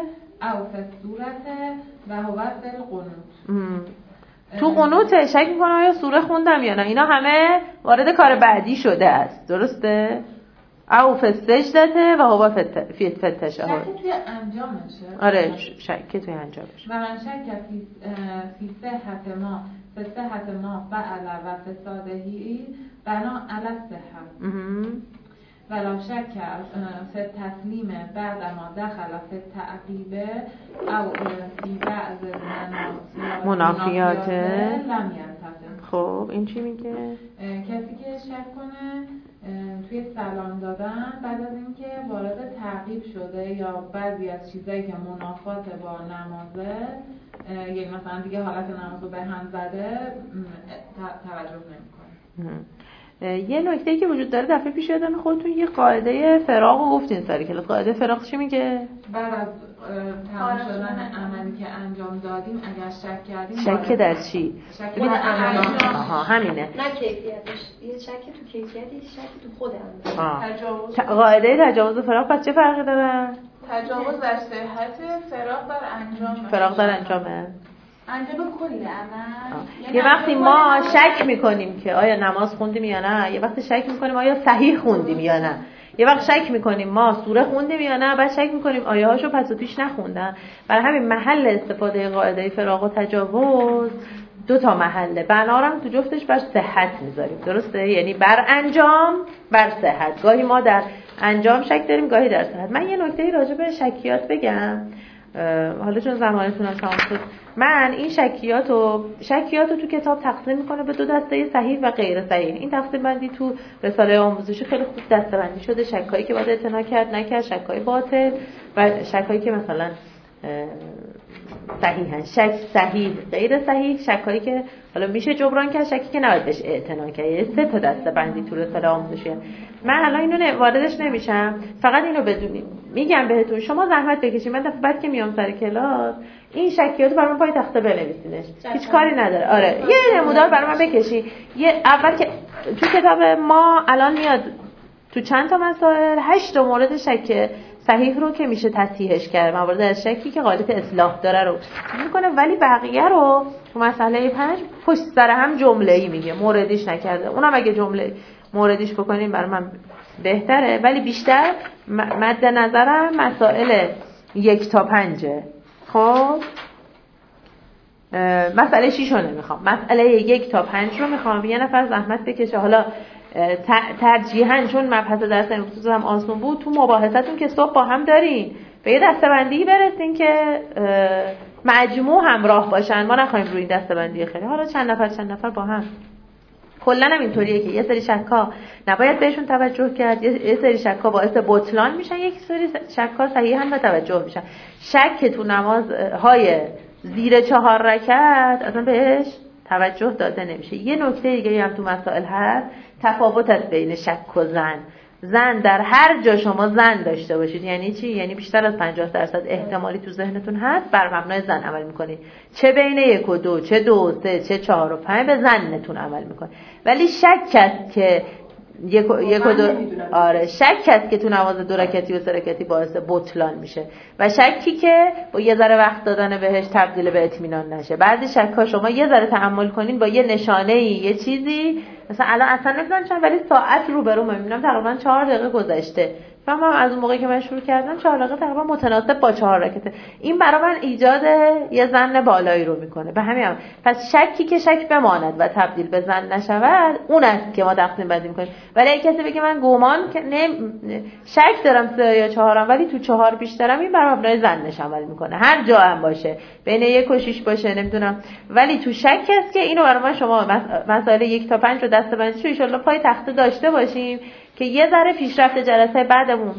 و هو فی القنوت،
تو قنوته شک میکنه آیا سوره خوندم یا نه، اینا همه وارد کار بعدی شده است، درسته؟ او فی السجده و هو فی التشهد،
شک توی انجامشه.
آره شک توی انجامشه.
و من شک فی صحت ما فعل و فسادهی بنا علی الصحه، ولو شک فی التسلیم بعد ما دخل فی التعقیب او فی بعض
منافیات
لم یلتفت.
خب این چی میگه؟
کسی که شک کنه توی سلام دادن بعد از اینکه وارد تعقیب شده یا بعضی از چیزایی که منافات با نمازه، یعنی مثلا دیگه حالت نماز رو به هم زده، توجه نمی‌کنه.
یه نکته‌ای که وجود داره، دفعه پیش یادم خودتون یه قاعده فراق رو گفتین سر کلاس. قاعده فراق چی میگه؟
بعد از تمام شدن عملی که انجام دادیم اگر شک کردیم،
شک در چی؟
شک در انجام.
آها همینه.
نه کیفیتش، یه شک تو کیفیت، یه شک تو خود انجام.
تجاوز.
قاعده تجاوز و فراق پس چه فرقی داره؟
تجاوز در صحت، فراق در انجام.
فراق در انجامه.
انجام کل عمل.
یه وقتی ما شک میکنیم که آیا نماز خوندیم یا نه، یه وقتی شک میکنیم آیا صحیح خوندیم یا نه، یه وقت شک میکنیم ما سوره خوندیم یا نه، بعد شک میکنیم آیه هاشو پس و پیش نخوندم. برای همین محل استفاده قاعده فراق و تجاوز 2 محله، بنارم تو جفتش بر صحت میذاریم، درسته؟ یعنی بر انجام بر صحت. گاهی ما در انجام شک داریم، گاهی در صحت. من یه نکته راجع به شکیات بگم. حالا چون زمانتونم تمام شد، من این شکیاتو تو کتاب تقسیم میکنه به 2 دسته صحیح و غیر صحیح. این تقسیم بندی تو رساله آموزشی خیلی خوب دسته بندی شده، شکایی که باید اعتنا کرد نکرد، شکای باطل و شکایی که مثلا صحیحن، شک صحیح غیر صحیح، شکایی که حالا میشه جبران کرد، شکی که نباید بهش اعتنا کرد. 3 تا دسته بندی تو رساله آموزشی. من الان اینو واردش نمیشم، فقط اینو بدونید میگم بهتون شما زحمت بکشید، من دفعه بعد که میام سر کلاس این شکیاتو برام پای تخته بنویسینش، هیچ کاری نداره. آره یه نمودار برام بکشی. اول که تو کتاب ما الان میاد تو چند تا مسائل 8 مورد شک صحیح رو که میشه تصحیحش کرد، موارد از شکی که قاعده اصلاح داره رو میکنه، ولی بقیه رو تو مسئله 5 پشت سر هم جمله‌ای میگه، موردیش نکرده. اونم اگه جمله موردیش بکنیم برای من بهتره، ولی بیشتر مد نظرم مسائل 1 تا 5. خب مسئله 6 رو نمیخوام، مسئله 1 تا 5 رو میخوام. یه نفر زحمت بکشه، حالا ترجیحاً چون مبحث درس امروز هم آسون بود، تو مباحثتون که صبح با هم دارین به یه دسته‌بندی برسین که مجموع همراه باشن، ما نخواهیم روی این دسته‌بندی خیلی، حالا چند نفر با هم. کلا هم اینطوریه که یه سری شک‌ها نباید بهشون توجه کرد، یه سری شک‌ها باعث بطلان میشن، یک سری شک‌ها صحیح هم به توجه میشن. شک تو نمازهای زیر 4 رکعت اصلا بهش توجه داده نمیشه. یه نکته دیگه هم تو مسائل هست، تفاوت است بین شک و زن در هر جا شما زن داشته باشید. یعنی چی؟ یعنی بیشتر از 50% احتمالی تو ذهنتون هست، بر مبنای زن عمل میکنید. چه بین 1 و 2، چه 2 و 3، چه 4 و 5 به زنتون عمل میکنید. ولی شک است که یک و دو، آره شک است که تو نماز 2 رکعتی و 3 رکعتی باعث بطلان میشه و شکی که با یه ذره وقت دادن بهش تبدیل به اطمینان نشه. بعضی شک‌ها شما یه ذره تأمل کنین با یه نشانه‌ای، یه چیزی، مثلا الان اصلا نمیدونم چند، ولی ساعت روبروم میبینم تقریبا 4 دقیقه گذشته. من از اون موقعی که من شروع کردم 4 دقیقه تقریبا متناسب با 4 رکعت. این برای من ایجاد یه ظن بالایی رو میکنه. به همین پس شکی که شک بماند و تبدیل به ظن نشود، اون است که ما تقسیم بندی میکنیم. ولی اگه کسی بگه من گمان که شک دارم 3 یا 4م ولی تو 4 بیشترم، این برای مبنای ظنش عمل میکنه، هر جا هم باشه، بین 1 و 6 باشه نمیدونم، ولی تو شک است که اینو برای شما مسائل 1 تا 5 رو دسته‌بندیشو ان شاءالله پای تخته داشته باشیم که یه ذره پیشرفت جلسه بعدمون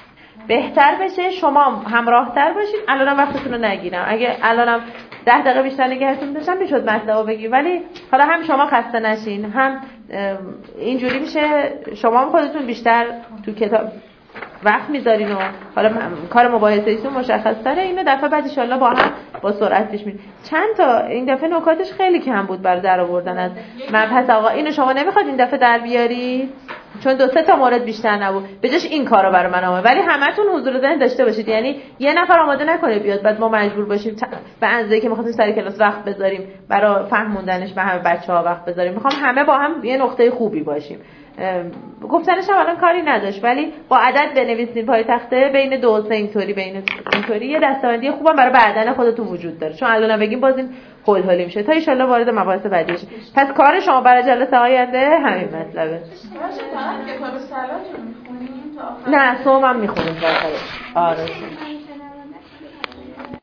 بهتر بشه، شما همراه‌تر باشید. الانم وقتتون رو نگیرم، اگه الانم 10 دقیقه بیشتر نگهتون داشتم میشد مطلبو بگی، ولی حالا هم شما خسته نشین، هم اینجوری میشه شما هم خودتون بیشتر تو کتاب وقت میذارین و حالا کار مباحثه‌ایتون مشخص‌تره. اینو دفعه بعد ان شاءالله با هم با سرعت پیش میریم. چند تا این دفعه نکاتش خیلی کم بود برای در آوردن از مبحث. آقا اینو شما نمیخواد این دفعه در بیاری چون 2-3 تا مورد بیشتر نبود، بجاش این کارو برای من آمد. ولی همتون حضور ذهن داشته باشید، یعنی یه نفر آماده نکنه بیاد بعد ما مجبور باشیم به اندازه‌ای که می‌خوایم سر کلاس وقت بذاریم برای فهموندنش به همه بچه‌ها وقت بذاریم. می‌خوام همه با هم یه نقطه خوبی باشیم. گفتنش هم الان کاری نداشت، ولی با عدد بنویسین پای تخته بین 2 و 3 اینطوری، بین اینطوری یه دسته‌بندی خوبم برای بعدن خودتون وجود داره، چون الان بگیم باز این هول هولی میشه تا ان شاءالله وارد مباحث بعدی بشیم. پس کار شما برای جلسه آینده همین مطلبه.
کتاب سلات رو می‌خونیم تا آخر؟
نه صبح هم می‌خونیم تا آخرش. آره